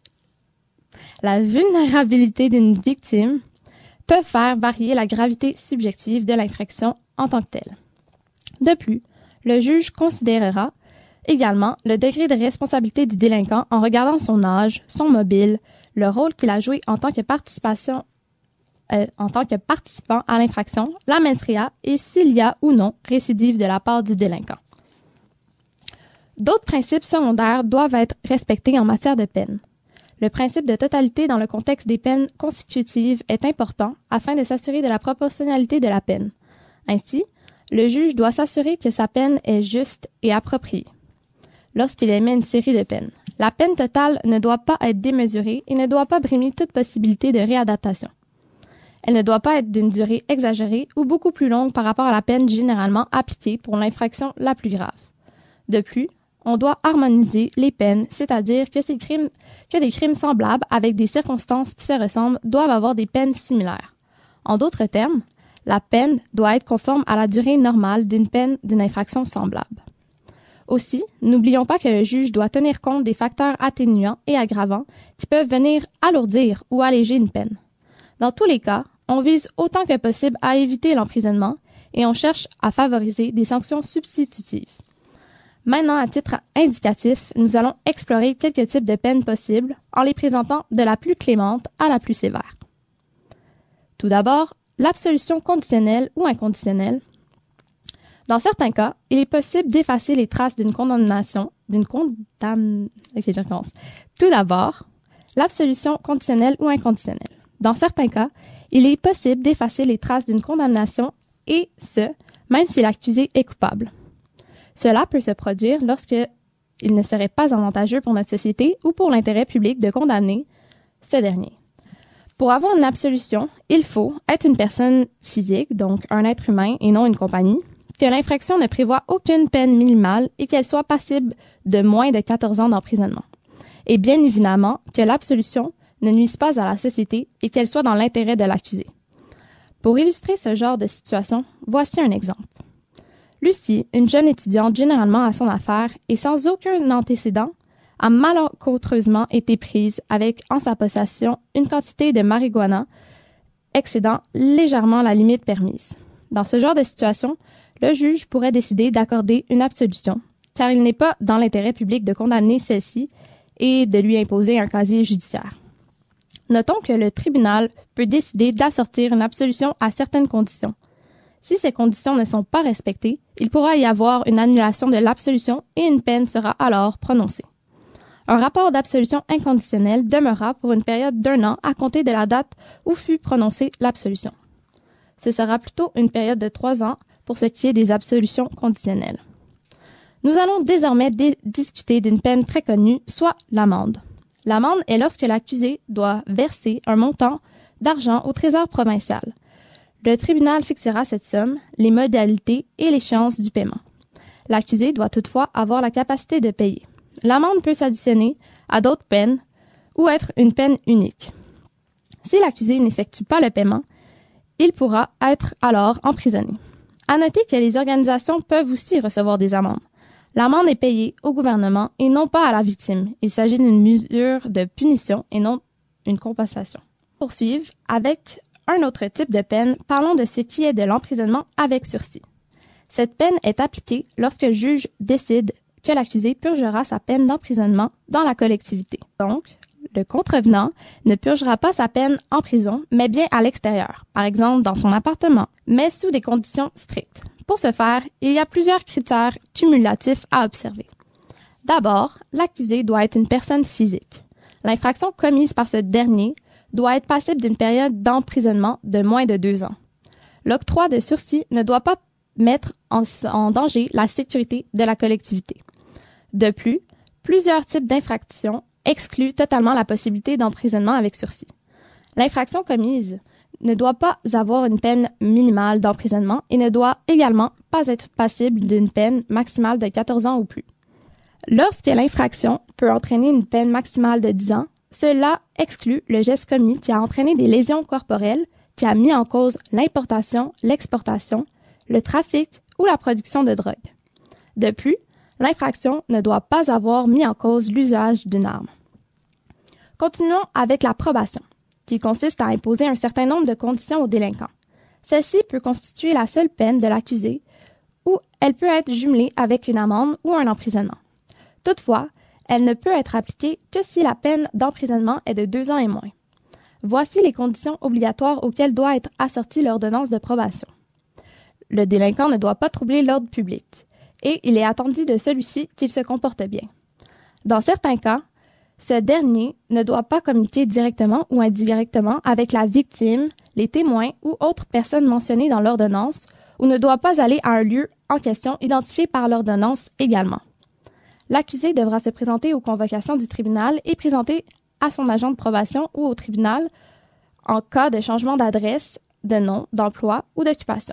la vulnérabilité d'une victime peuvent faire varier la gravité subjective de l'infraction en tant que telle. De plus, le juge considérera également le degré de responsabilité du délinquant en regardant son âge, son mobile, le rôle qu'il a joué en tant que participation euh, en tant que participant à l'infraction, la mens rea et s'il y a ou non récidive de la part du délinquant. D'autres principes secondaires doivent être respectés en matière de peine. Le principe de totalité dans le contexte des peines consécutives est important afin de s'assurer de la proportionnalité de la peine. Ainsi, le juge doit s'assurer que sa peine est juste et appropriée lorsqu'il émet une série de peines. La peine totale ne doit pas être démesurée et ne doit pas brimer toute possibilité de réadaptation. Elle ne doit pas être d'une durée exagérée ou beaucoup plus longue par rapport à la peine généralement appliquée pour l'infraction la plus grave. De plus, on doit harmoniser les peines, c'est-à-dire que, ces crimes, que des crimes semblables avec des circonstances qui se ressemblent doivent avoir des peines similaires. En d'autres termes, la peine doit être conforme à la durée normale d'une peine d'une infraction semblable. Aussi, n'oublions pas que le juge doit tenir compte des facteurs atténuants et aggravants qui peuvent venir alourdir ou alléger une peine. Dans tous les cas, on vise autant que possible à éviter l'emprisonnement et on cherche à favoriser des sanctions substitutives. Maintenant, à titre indicatif, nous allons explorer quelques types de peines possibles en les présentant de la plus clémente à la plus sévère. Tout d'abord, l'absolution conditionnelle ou inconditionnelle. Dans certains cas, il est possible d'effacer les traces d'une condamnation, d'une condam... Ok, je recommence. Tout d'abord, l'absolution conditionnelle ou inconditionnelle. Dans certains cas, il est possible d'effacer les traces d'une condamnation et ce, même si l'accusé est coupable. Cela peut se produire lorsque il ne serait pas avantageux pour notre société ou pour l'intérêt public de condamner ce dernier. Pour avoir une absolution, il faut être une personne physique, donc un être humain et non une compagnie, que l'infraction ne prévoit aucune peine minimale et qu'elle soit passible de moins de quatorze ans d'emprisonnement. Et bien évidemment que l'absolution ne nuise pas à la société et qu'elle soit dans l'intérêt de l'accusé. Pour illustrer ce genre de situation, voici un exemple. Lucie, une jeune étudiante généralement à son affaire et sans aucun antécédent, a malencontreusement été prise avec en sa possession une quantité de marijuana excédant légèrement la limite permise. Dans ce genre de situation, le juge pourrait décider d'accorder une absolution, car il n'est pas dans l'intérêt public de condamner celle-ci et de lui imposer un casier judiciaire. Notons que le tribunal peut décider d'assortir une absolution à certaines conditions. Si ces conditions ne sont pas respectées, il pourra y avoir une annulation de l'absolution et une peine sera alors prononcée. Un rapport d'absolution inconditionnelle demeurera pour une période d'un an à compter de la date où fut prononcée l'absolution. Ce sera plutôt une période de trois ans pour ce qui est des absolutions conditionnelles. Nous allons désormais dé- discuter d'une peine très connue, soit l'amende. L'amende est lorsque l'accusé doit verser un montant d'argent au Trésor provincial. Le tribunal fixera cette somme, les modalités et l'échéance du paiement. L'accusé doit toutefois avoir la capacité de payer. L'amende peut s'additionner à d'autres peines ou être une peine unique. Si l'accusé n'effectue pas le paiement, il pourra être alors emprisonné. À noter que les organisations peuvent aussi recevoir des amendes. L'amende est payée au gouvernement et non pas à la victime. Il s'agit d'une mesure de punition et non une compensation. Poursuivre avec un autre type de peine, parlons de ce qui est de l'emprisonnement avec sursis. Cette peine est appliquée lorsque le juge décide que l'accusé purgera sa peine d'emprisonnement dans la collectivité. Donc, le contrevenant ne purgera pas sa peine en prison, mais bien à l'extérieur, par exemple dans son appartement, mais sous des conditions strictes. Pour ce faire, il y a plusieurs critères cumulatifs à observer. D'abord, l'accusé doit être une personne physique. L'infraction commise par ce dernier doit être passible d'une période d'emprisonnement de moins de deux ans. L'octroi de sursis ne doit pas mettre en, en danger la sécurité de la collectivité. De plus, plusieurs types d'infractions excluent totalement la possibilité d'emprisonnement avec sursis. L'infraction commise ne doit pas avoir une peine minimale d'emprisonnement et ne doit également pas être passible d'une peine maximale de quatorze ans ou plus. Lorsque l'infraction peut entraîner une peine maximale de dix ans, cela exclut le geste commis qui a entraîné des lésions corporelles, qui a mis en cause l'importation, l'exportation, le trafic ou la production de drogue. De plus, l'infraction ne doit pas avoir mis en cause l'usage d'une arme. Continuons avec la probation, qui consiste à imposer un certain nombre de conditions aux délinquants. Celle-ci peut constituer la seule peine de l'accusé ou elle peut être jumelée avec une amende ou un emprisonnement. Toutefois, elle ne peut être appliquée que si la peine d'emprisonnement est de deux ans et moins. Voici les conditions obligatoires auxquelles doit être assortie l'ordonnance de probation. Le délinquant ne doit pas troubler l'ordre public et il est attendu de celui-ci qu'il se comporte bien. Dans certains cas, ce dernier ne doit pas communiquer directement ou indirectement avec la victime, les témoins ou autres personnes mentionnées dans l'ordonnance ou ne doit pas aller à un lieu en question identifié par l'ordonnance également. L'accusé devra se présenter aux convocations du tribunal et présenter à son agent de probation ou au tribunal en cas de changement d'adresse, de nom, d'emploi ou d'occupation.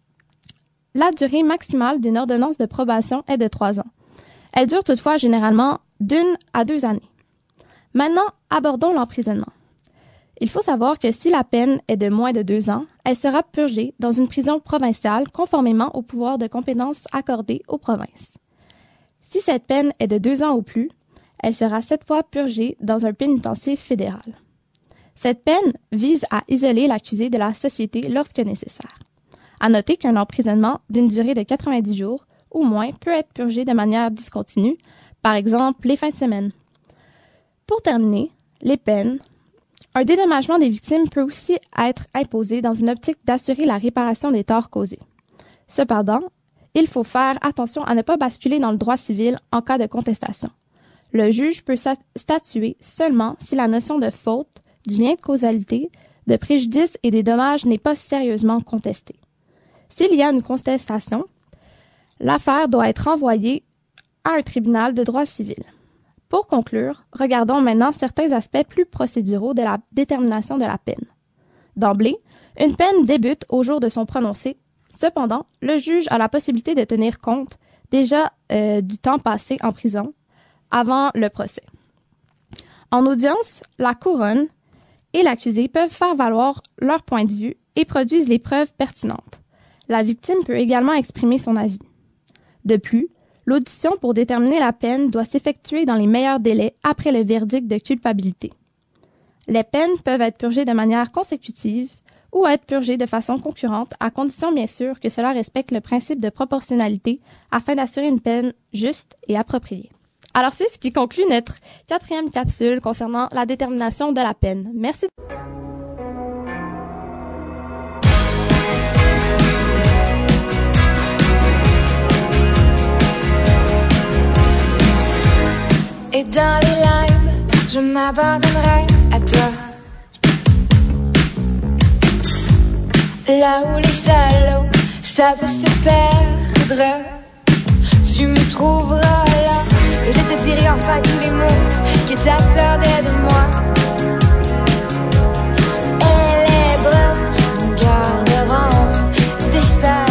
La durée maximale d'une ordonnance de probation est de trois ans. Elle dure toutefois généralement d'une à deux années. Maintenant, abordons l'emprisonnement. Il faut savoir que si la peine est de moins de deux ans, elle sera purgée dans une prison provinciale conformément au pouvoir de compétence accordé aux provinces. Si cette peine est de deux ans ou plus, elle sera cette fois purgée dans un pénitencier fédéral. Cette peine vise à isoler l'accusé de la société lorsque nécessaire. À noter qu'un emprisonnement d'une durée de quatre-vingt-dix jours ou moins peut être purgé de manière discontinue, par exemple les fins de semaine. Pour terminer, les peines. Un dédommagement des victimes peut aussi être imposé dans une optique d'assurer la réparation des torts causés. Cependant, il faut faire attention à ne pas basculer dans le droit civil en cas de contestation. Le juge peut statuer seulement si la notion de faute, du lien de causalité, de préjudice et des dommages n'est pas sérieusement contestée. S'il y a une contestation, l'affaire doit être envoyée à un tribunal de droit civil. Pour conclure, regardons maintenant certains aspects plus procéduraux de la détermination de la peine. D'emblée, une peine débute au jour de son prononcé. Cependant, le juge a la possibilité de tenir compte déjà euh, du temps passé en prison avant le procès. En audience, la couronne et l'accusé peuvent faire valoir leur point de vue et produisent les preuves pertinentes. La victime peut également exprimer son avis. De plus, l'audition pour déterminer la peine doit s'effectuer dans les meilleurs délais après le verdict de culpabilité. Les peines peuvent être purgées de manière consécutive ou être purgées de façon concurrente, à condition bien sûr que cela respecte le principe de proportionnalité afin d'assurer une peine juste et appropriée. Alors c'est ce qui conclut notre quatrième capsule concernant la détermination de la peine. Merci. Et dans les limes, je m'abandonnerai à toi. Là où les salauds savent se perdre, tu me trouveras là. Et je te dirai enfin tous les mots qui t'accordaient de moi. Et les bras nous garderont disparus.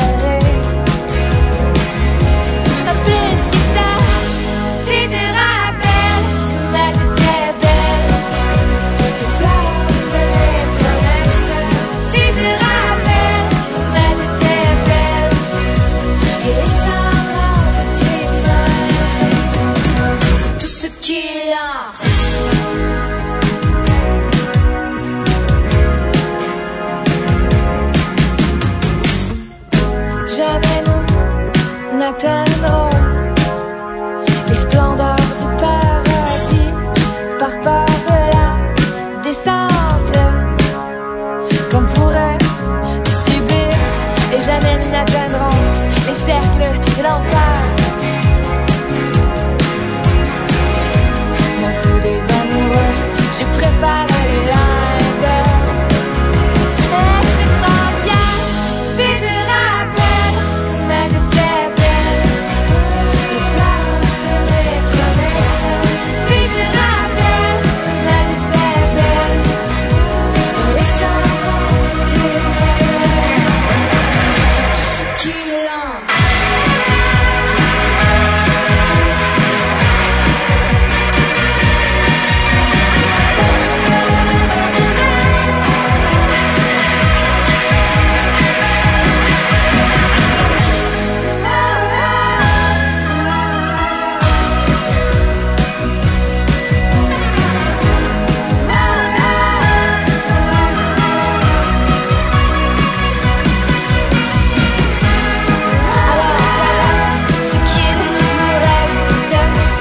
Plus que ça, tu te rappelles comme elles étaient belles, les fleurs de mes promesses. Tu te rappelles comme elles étaient belles, et les sanglants de tes mains, c'est tout ce qu'il en reste. Jamais nous n'atteindrons les splendeurs du paradis par peur de la descente qu'on pourrait subir, et jamais nous n'atteindrons les cercles de l'enfer. Mon feu des amoureux, je préfère les lives. Et ces frontières, tu te rappelles comme elles étaient belles, les fleurs de mes promesses. Tu te rappelles comme elles étaient belles, et les sanglants de tes mains, c'est tout ce qu'il en reste. Alors caresse ce qu'il nous reste.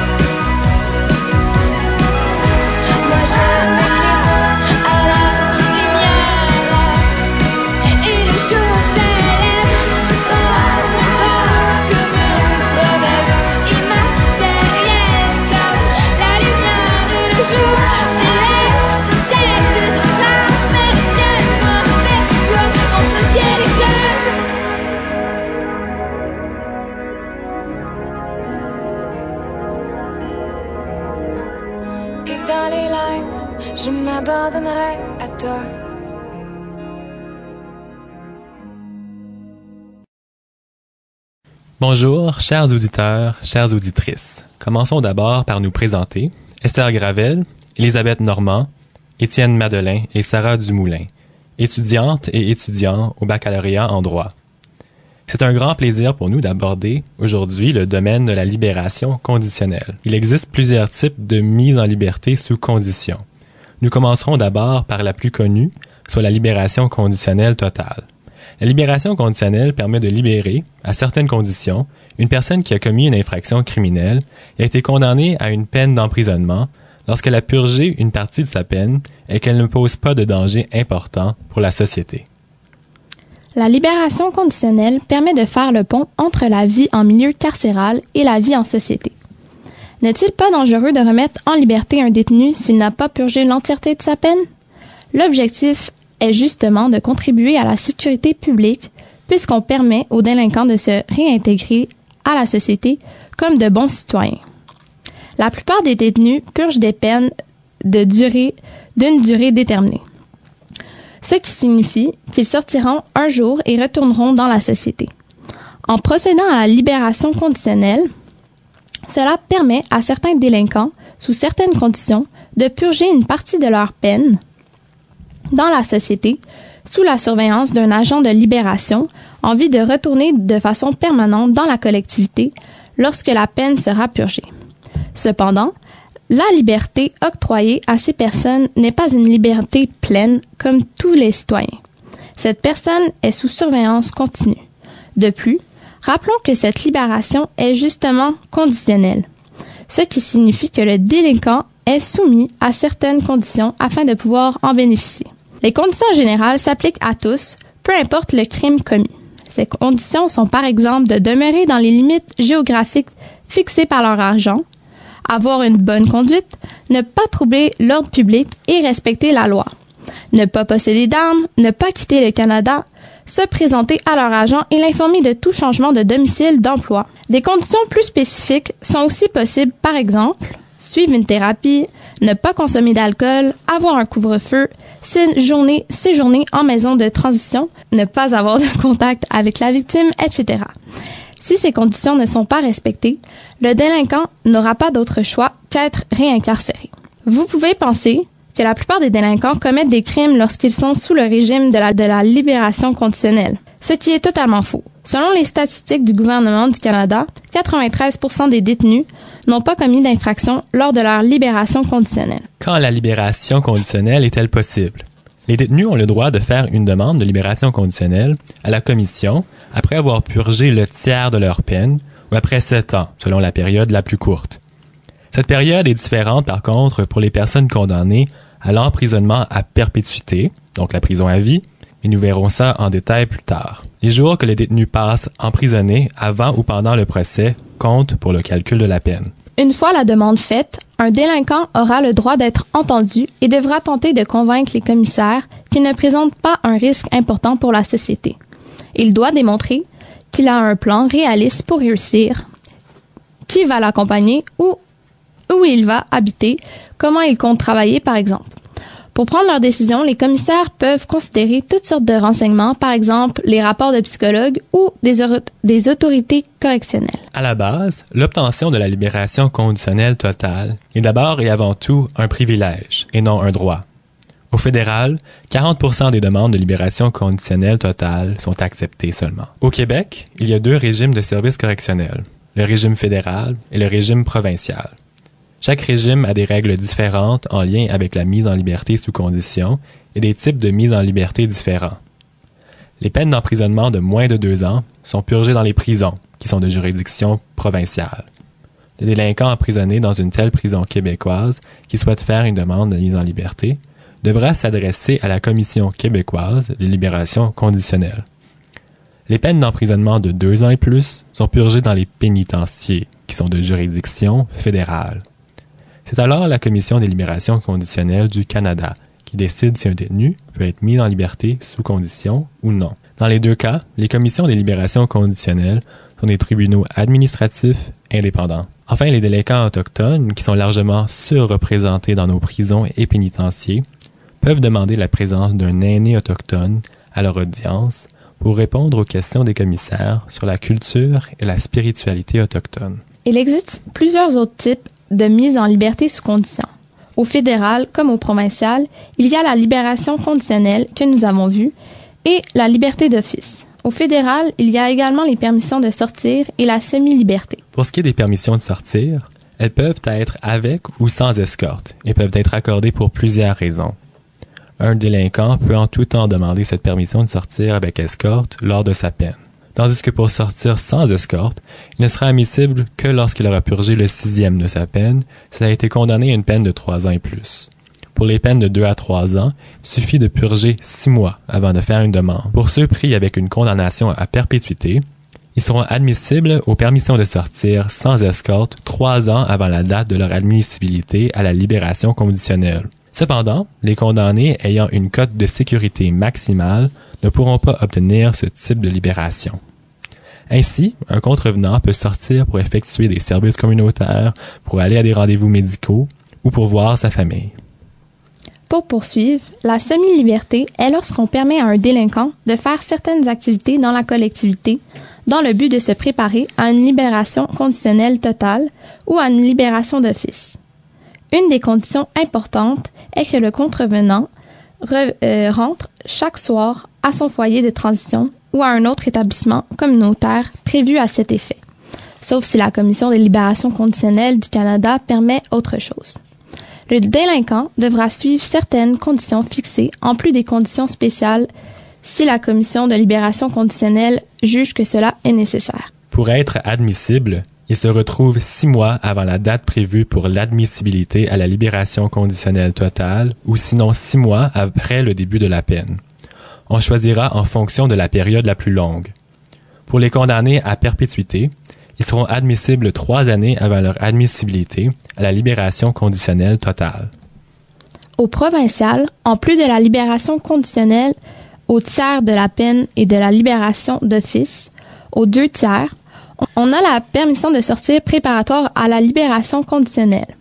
Moi je m'éclipse à la lumière, et le jour s'élève, ne sonne pas comme une promesse immatérielle, comme la lumière de le jour s'élève sur cette trace. Tiens-moi avec toi entre ciel et terre. Et dans les limes, je m'abandonnerai à toi. Bonjour, chers auditeurs, chères auditrices. Commençons d'abord par nous présenter. Esther Gravel, Elisabeth Normand, Étienne Madelein et Sarah Dumoulin, étudiantes et étudiants au baccalauréat en droit. C'est un grand plaisir pour nous d'aborder aujourd'hui le domaine de la libération conditionnelle. Il existe plusieurs types de mise en liberté sous condition. Nous commencerons d'abord par la plus connue, soit la libération conditionnelle totale. La libération conditionnelle permet de libérer, à certaines conditions, une personne qui a commis une infraction criminelle et a été condamnée à une peine d'emprisonnement lorsqu'elle a purgé une partie de sa peine et qu'elle ne pose pas de danger important pour la société. La libération conditionnelle permet de faire le pont entre la vie en milieu carcéral et la vie en société. N'est-il pas dangereux de remettre en liberté un détenu s'il n'a pas purgé l'entièreté de sa peine? L'objectif est justement de contribuer à la sécurité publique puisqu'on permet aux délinquants de se réintégrer à la société comme de bons citoyens. La plupart des détenus purgent des peines de durée, d'une durée déterminée, ce qui signifie qu'ils sortiront un jour et retourneront dans la société. En procédant à la libération conditionnelle, cela permet à certains délinquants, sous certaines conditions, de purger une partie de leur peine dans la société sous la surveillance d'un agent de libération en vue de retourner de façon permanente dans la collectivité lorsque la peine sera purgée. Cependant, la liberté octroyée à ces personnes n'est pas une liberté pleine comme tous les citoyens. Cette personne est sous surveillance continue. De plus, rappelons que cette libération est justement conditionnelle, ce qui signifie que le délinquant est soumis à certaines conditions afin de pouvoir en bénéficier. Les conditions générales s'appliquent à tous, peu importe le crime commis. Ces conditions sont par exemple de demeurer dans les limites géographiques fixées par leur agent, avoir une bonne conduite, ne pas troubler l'ordre public et respecter la loi, ne pas posséder d'armes, ne pas quitter le Canada, se présenter à leur agent et l'informer de tout changement de domicile d'emploi. Des conditions plus spécifiques sont aussi possibles, par exemple, suivre une thérapie, ne pas consommer d'alcool, avoir un couvre-feu, séjourner, séjourner en maison de transition, ne pas avoir de contact avec la victime, et cetera. Si ces conditions ne sont pas respectées, le délinquant n'aura pas d'autre choix qu'être réincarcéré. Vous pouvez penser que la plupart des délinquants commettent des crimes lorsqu'ils sont sous le régime de la, de la libération conditionnelle, ce qui est totalement faux. Selon les statistiques du gouvernement du Canada, quatre-vingt-treize pour cent des détenus n'ont pas commis d'infraction lors de leur libération conditionnelle. Quand la libération conditionnelle est-elle possible? Les détenus ont le droit de faire une demande de libération conditionnelle à la commission après avoir purgé le tiers de leur peine ou après sept ans, selon la période la plus courte. Cette période est différente, par contre, pour les personnes condamnées à l'emprisonnement à perpétuité, donc la prison à vie, et nous verrons ça en détail plus tard. Les jours que les détenus passent emprisonnés avant ou pendant le procès comptent pour le calcul de la peine. Une fois la demande faite, un délinquant aura le droit d'être entendu et devra tenter de convaincre les commissaires qu'il ne présente pas un risque important pour la société. Il doit démontrer qu'il a un plan réaliste pour réussir, qui va l'accompagner ou où il va habiter, comment il compte travailler par exemple. Pour prendre leur décision, les commissaires peuvent considérer toutes sortes de renseignements, par exemple les rapports de psychologues ou des, des autorités correctionnelles. À la base, l'obtention de la libération conditionnelle totale est d'abord et avant tout un privilège et non un droit. Au fédéral, quarante pour cent des demandes de libération conditionnelle totale sont acceptées seulement. Au Québec, il y a deux régimes de services correctionnels, le régime fédéral et le régime provincial. Chaque régime a des règles différentes en lien avec la mise en liberté sous condition et des types de mise en liberté différents. Les peines d'emprisonnement de moins de deux ans sont purgées dans les prisons, qui sont de juridiction provinciale. Le délinquant emprisonné dans une telle prison québécoise qui souhaite faire une demande de mise en liberté devra s'adresser à la Commission québécoise de libération conditionnelle. Les peines d'emprisonnement de deux ans et plus sont purgées dans les pénitenciers, qui sont de juridiction fédérale. C'est alors la Commission des libérations conditionnelles du Canada qui décide si un détenu peut être mis en liberté sous condition ou non. Dans les deux cas, les commissions des libérations conditionnelles sont des tribunaux administratifs indépendants. Enfin, les délinquants autochtones, qui sont largement surreprésentés dans nos prisons et pénitenciers, peuvent demander la présence d'un aîné autochtone à leur audience pour répondre aux questions des commissaires sur la culture et la spiritualité autochtone. Il existe plusieurs autres types de mise en liberté sous condition. Au fédéral comme au provincial, il y a la libération conditionnelle que nous avons vue et la liberté d'office. Au fédéral, il y a également les permissions de sortir et la semi-liberté. Pour ce qui est des permissions de sortir, elles peuvent être avec ou sans escorte et peuvent être accordées pour plusieurs raisons. Un délinquant peut en tout temps demander cette permission de sortir avec escorte lors de sa peine. Tandis que pour sortir sans escorte, il ne sera admissible que lorsqu'il aura purgé le sixième de sa peine, s'il a été condamné à une peine de trois ans et plus. Pour les peines de deux à trois ans, il suffit de purger six mois avant de faire une demande. Pour ceux pris avec une condamnation à perpétuité, ils seront admissibles aux permissions de sortir sans escorte trois ans avant la date de leur admissibilité à la libération conditionnelle. Cependant, les condamnés ayant une cote de sécurité maximale ne pourront pas obtenir ce type de libération. Ainsi, un contrevenant peut sortir pour effectuer des services communautaires, pour aller à des rendez-vous médicaux ou pour voir sa famille. Pour poursuivre, la semi-liberté est lorsqu'on permet à un délinquant de faire certaines activités dans la collectivité dans le but de se préparer à une libération conditionnelle totale ou à une libération d'office. Une des conditions importantes est que le contrevenant re, euh, rentre chaque soir à son foyer de transition ou à un autre établissement communautaire prévu à cet effet, sauf si la Commission de libération conditionnelle du Canada permet autre chose. Le délinquant devra suivre certaines conditions fixées, en plus des conditions spéciales, si la Commission de libération conditionnelle juge que cela est nécessaire. Pour être admissible, il se retrouve six mois avant la date prévue pour l'admissibilité à la libération conditionnelle totale ou sinon six mois après le début de la peine. On choisira en fonction de la période la plus longue. Pour les condamnés à perpétuité, ils seront admissibles trois années avant leur admissibilité à la libération conditionnelle totale. Au provincial, en plus de la libération conditionnelle, au tiers de la peine et de la libération d'office, aux deux tiers, on a la permission de sortir préparatoire à la libération conditionnelle,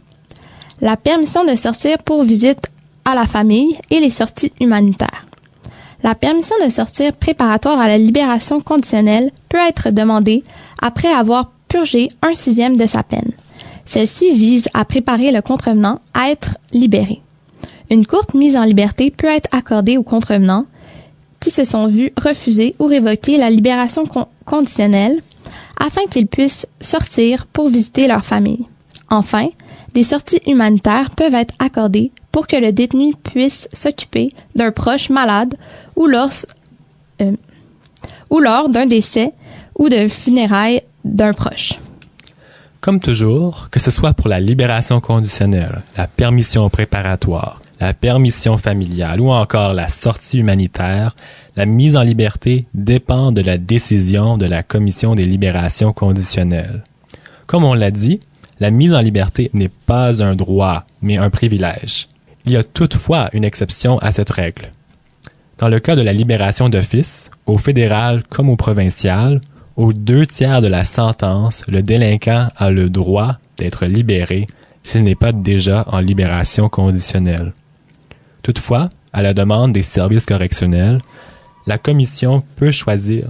la permission de sortir pour visite à la famille et les sorties humanitaires. La permission de sortir préparatoire à la libération conditionnelle peut être demandée après avoir purgé un sixième de sa peine. Celle-ci vise à préparer le contrevenant à être libéré. Une courte mise en liberté peut être accordée aux contrevenants qui se sont vus refuser ou révoquer la libération con- conditionnelle afin qu'ils puissent sortir pour visiter leur famille. Enfin, des sorties humanitaires peuvent être accordées pour que le détenu puisse s'occuper d'un proche malade ou lors, euh, ou lors d'un décès ou de funérailles d'un proche. Comme toujours, que ce soit pour la libération conditionnelle, la permission préparatoire, la permission familiale ou encore la sortie humanitaire, la mise en liberté dépend de la décision de la Commission des libérations conditionnelles. Comme on l'a dit, la mise en liberté n'est pas un droit, mais un privilège. Il y a toutefois une exception à cette règle. Dans le cas de la libération d'office, au fédéral comme au provincial, aux deux tiers de la sentence, le délinquant a le droit d'être libéré s'il n'est pas déjà en libération conditionnelle. Toutefois, à la demande des services correctionnels, la commission peut choisir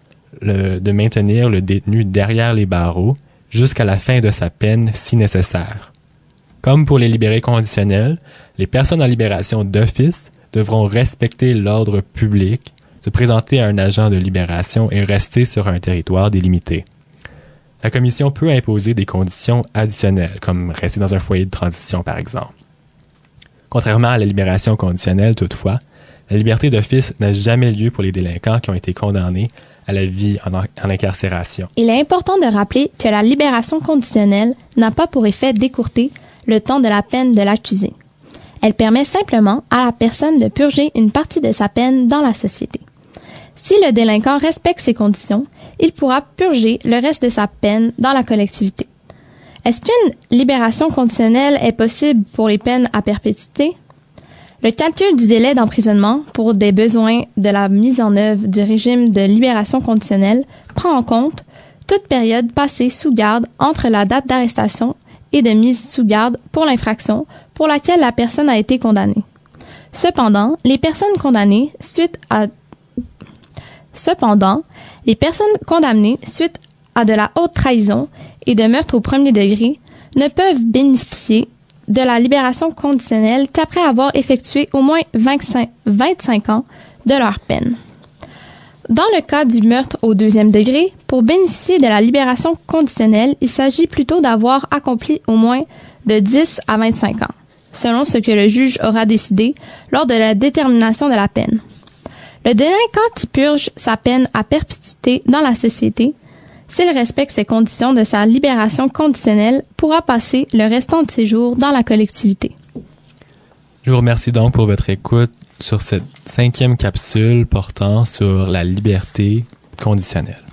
le, de maintenir le détenu derrière les barreaux jusqu'à la fin de sa peine si nécessaire. Comme pour les libérés conditionnels, les personnes en libération d'office devront respecter l'ordre public, se présenter à un agent de libération et rester sur un territoire délimité. La commission peut imposer des conditions additionnelles, comme rester dans un foyer de transition par exemple. Contrairement à la libération conditionnelle, toutefois, la liberté d'office n'a jamais lieu pour les délinquants qui ont été condamnés à la vie en, en, en incarcération. Il est important de rappeler que la libération conditionnelle n'a pas pour effet d'écourter le temps de la peine de l'accusé. Elle permet simplement à la personne de purger une partie de sa peine dans la société. Si le délinquant respecte ces conditions, il pourra purger le reste de sa peine dans la collectivité. Est-ce qu'une libération conditionnelle est possible pour les peines à perpétuité? Le calcul du délai d'emprisonnement pour des besoins de la mise en œuvre du régime de libération conditionnelle prend en compte toute période passée sous garde entre la date d'arrestation et de mise sous garde pour l'infraction pour laquelle la personne a été condamnée. Cependant, les personnes condamnées suite à Cependant, les personnes condamnées suite à de la haute trahison et de meurtre au premier degré ne peuvent bénéficier de la libération conditionnelle qu'après avoir effectué au moins vingt-cinq, vingt-cinq ans de leur peine. Dans le cas du meurtre au deuxième degré, pour bénéficier de la libération conditionnelle, il s'agit plutôt d'avoir accompli au moins de dix à vingt-cinq ans. selon ce que le juge aura décidé lors de la détermination de la peine. Le délinquant qui purge sa peine à perpétuité dans la société, s'il respecte ces conditions de sa libération conditionnelle, pourra passer le restant de ses jours dans la collectivité. Je vous remercie donc pour votre écoute sur cette cinquième capsule portant sur la liberté conditionnelle.